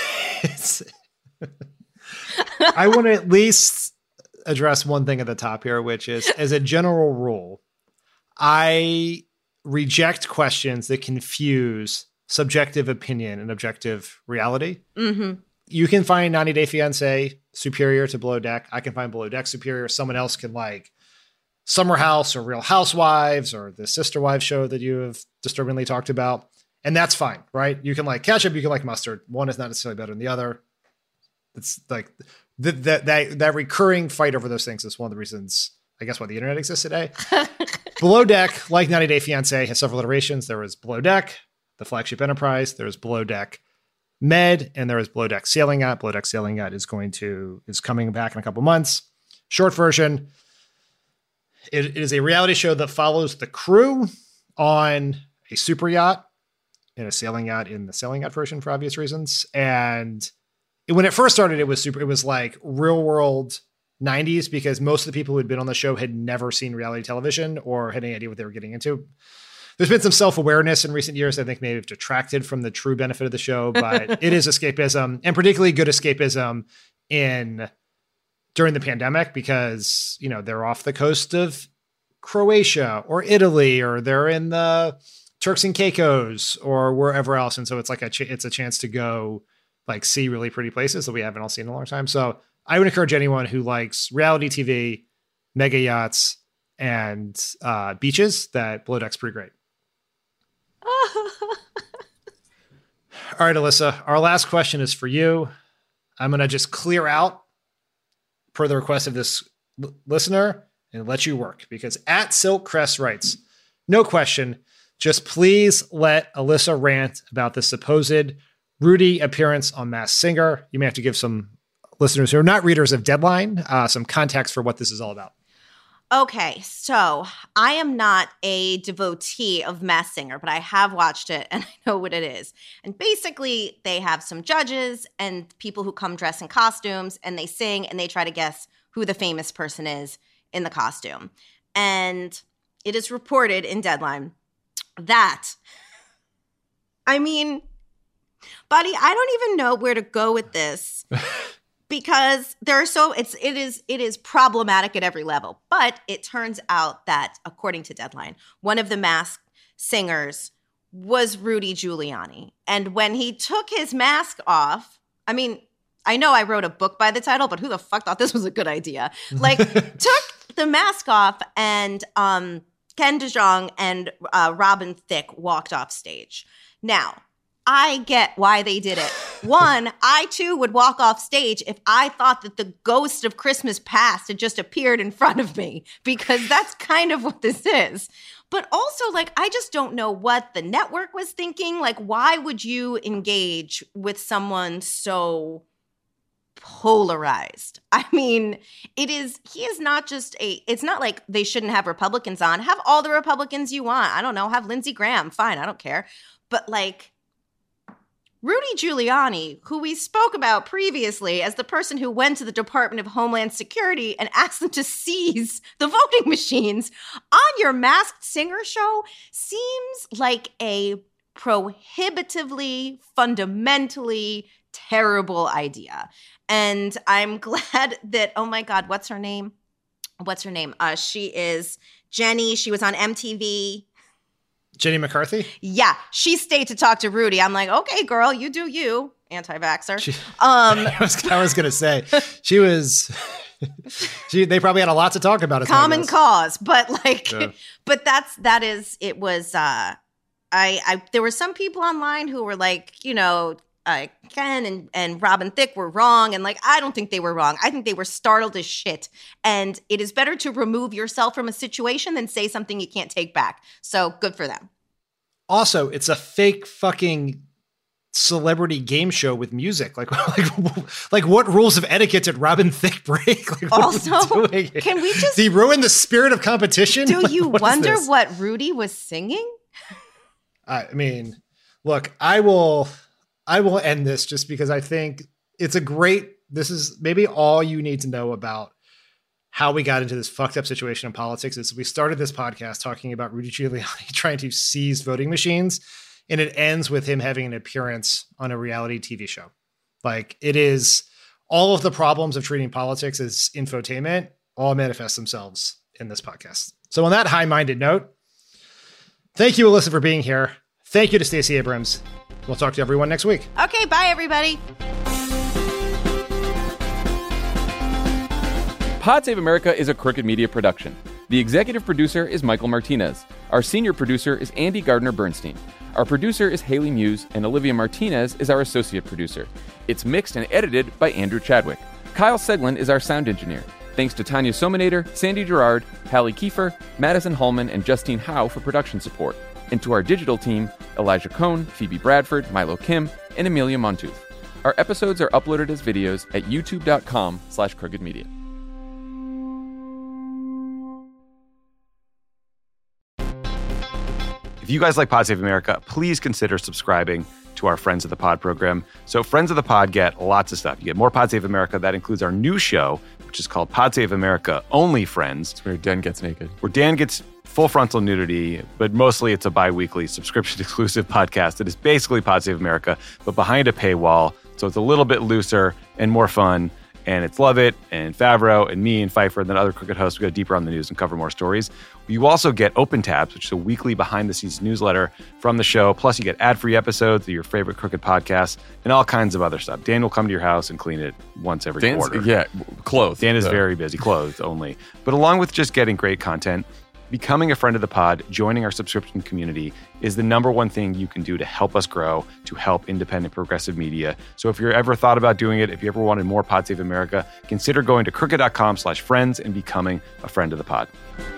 I want to at least address one thing at the top here, which is, as a general rule, I reject questions that confuse subjective opinion and objective reality. Mm-hmm. You can find ninety Day Fiance superior to Below Deck. I can find Below Deck superior. Someone else can like Summer House or Real Housewives or the Sister Wives show that you have disturbingly talked about. And that's fine, right? You can like ketchup, you can like mustard. One is not necessarily better than the other. It's like the, the, that that recurring fight over those things is one of the reasons, I guess, why the internet exists today. Below Deck, like ninety Day Fiance, has several iterations. There was Below Deck, the flagship enterprise. There was Below Deck Med, and there was Below Deck Sailing Yacht. Below Deck Sailing Yacht is going to is coming back in a couple months. Short version: it, it is a reality show that follows the crew on a super yacht and a sailing yacht in the sailing yacht version for obvious reasons. And when it first started, it was super, it was like real world nineties because most of the people who had been on the show had never seen reality television or had any idea what they were getting into. There's been some self-awareness in recent years. I think maybe have detracted from the true benefit of the show, but it is escapism, and particularly good escapism in during the pandemic because, you know, they're off the coast of Croatia or Italy, or they're in the Turks and Caicos or wherever else. And so it's like a, ch- it's a chance to go like see really pretty places that we haven't all seen in a long time. So I would encourage anyone who likes reality T V, mega yachts, and uh, beaches that Below Deck's pretty great. All right, Alyssa, our last question is for you. I'm going to just clear out per the request of this l- listener and let you work because at Silk Crest writes, no question, just please let Alyssa rant about the supposed Rudy appearance on Masked Singer. You may have to give some listeners who are not readers of Deadline uh, some context for what this is all about. Okay, so I am not a devotee of Masked Singer, but I have watched it and I know what it is. And basically, they have some judges and people who come dressed in costumes and they sing and they try to guess who the famous person is in the costume. And it is reported in Deadline that, I mean, buddy, I don't even know where to go with this. Because there are so it's it is it is problematic at every level. But it turns out that, according to Deadline, one of the Masked Singers was Rudy Giuliani. And when he took his mask off, I mean, I know I wrote a book by the title, but who the fuck thought this was a good idea? Like, took the mask off, and um, Ken DeJong and uh, Robin Thicke walked off stage. Now, I get why they did it. One, I too would walk off stage if I thought that the ghost of Christmas past had just appeared in front of me, because that's kind of what this is. But also, like, I just don't know what the network was thinking. Like, why would you engage with someone so polarized? I mean, it is, he is not just a, it's not like they shouldn't have Republicans on. Have all the Republicans you want. I don't know. Have Lindsey Graham. Fine. I don't care. But like, Rudy Giuliani, who we spoke about previously as the person who went to the Department of Homeland Security and asked them to seize the voting machines on your Masked Singer show, seems like a prohibitively, fundamentally terrible idea. And I'm glad that, oh my God, what's her name? What's her name? Uh, she is Jenny. She was on M T V. Jenny McCarthy? Yeah, she stayed to talk to Rudy. I'm like, okay, girl, you do you, anti-vaxxer. She, um, I was, I was going to say, she was, she, they probably had a lot to talk about. Common cause, but like, yeah. but that's, that is, it was, uh, I, I, there were some people online who were like, you know, uh, Ken and, and Robin Thicke were wrong. And like, I don't think they were wrong. I think they were startled as shit. And it is better to remove yourself from a situation than say something you can't take back. So good for them. Also, it's a fake fucking celebrity game show with music. Like, like, like what rules of etiquette did Robin Thicke break? Like, also, can we just... Did he ruin the spirit of competition? Do like, you what wonder what Rudy was singing? I mean, look, I will... I will end this just because I think it's a great, this is maybe all you need to know about how we got into this fucked up situation in politics. Is we started this podcast talking about Rudy Giuliani trying to seize voting machines, and it ends with him having an appearance on a reality T V show. Like, it is all of the problems of treating politics as infotainment all manifest themselves in this podcast. So on that high-minded note, thank you, Alyssa, for being here. Thank you to Stacey Abrams. We'll talk to everyone next week. Okay, bye, everybody. Pod Save America is a Crooked Media production. The executive producer is Michael Martinez. Our senior producer is Andy Gardner-Bernstein. Our producer is Haley Muse, and Olivia Martinez is our associate producer. It's mixed and edited by Andrew Chadwick. Kyle Seglin is our sound engineer. Thanks to Tanya Sominator, Sandy Gerard, Hallie Kiefer, Madison Hallman, and Justine Howe for production support. And to our digital team, Elijah Cohn, Phoebe Bradford, Milo Kim, and Amelia Montooth. Our episodes are uploaded as videos at youtube.com slash crooked media. If you guys like Pod Save America, please consider subscribing to our Friends of the Pod program. So Friends of the Pod get lots of stuff. You get more Pod Save America. That includes our new show, which is called Pod Save America Only Friends. It's where Dan gets naked. Where Dan gets full frontal nudity, but mostly it's a bi-weekly subscription-exclusive podcast that is basically Pod Save America, but behind a paywall. So it's a little bit looser and more fun. And it's Lovett and Favreau and me and Pfeiffer and then other Crooked hosts. We go deeper on the news and cover more stories. You also get Open Tabs, which is a weekly behind-the-scenes newsletter from the show. Plus, you get ad-free episodes of your favorite Crooked podcasts and all kinds of other stuff. Dan will come to your house and clean it once every Dan's, quarter. Yeah, clothes. Dan is so. very busy, clothes only. But along with just getting great content, becoming a friend of the pod, joining our subscription community is the number one thing you can do to help us grow, to help independent progressive media. So if you're ever thought about doing it, if you ever wanted more Pod Save America, consider going to crooked.com slash friends and becoming a friend of the pod.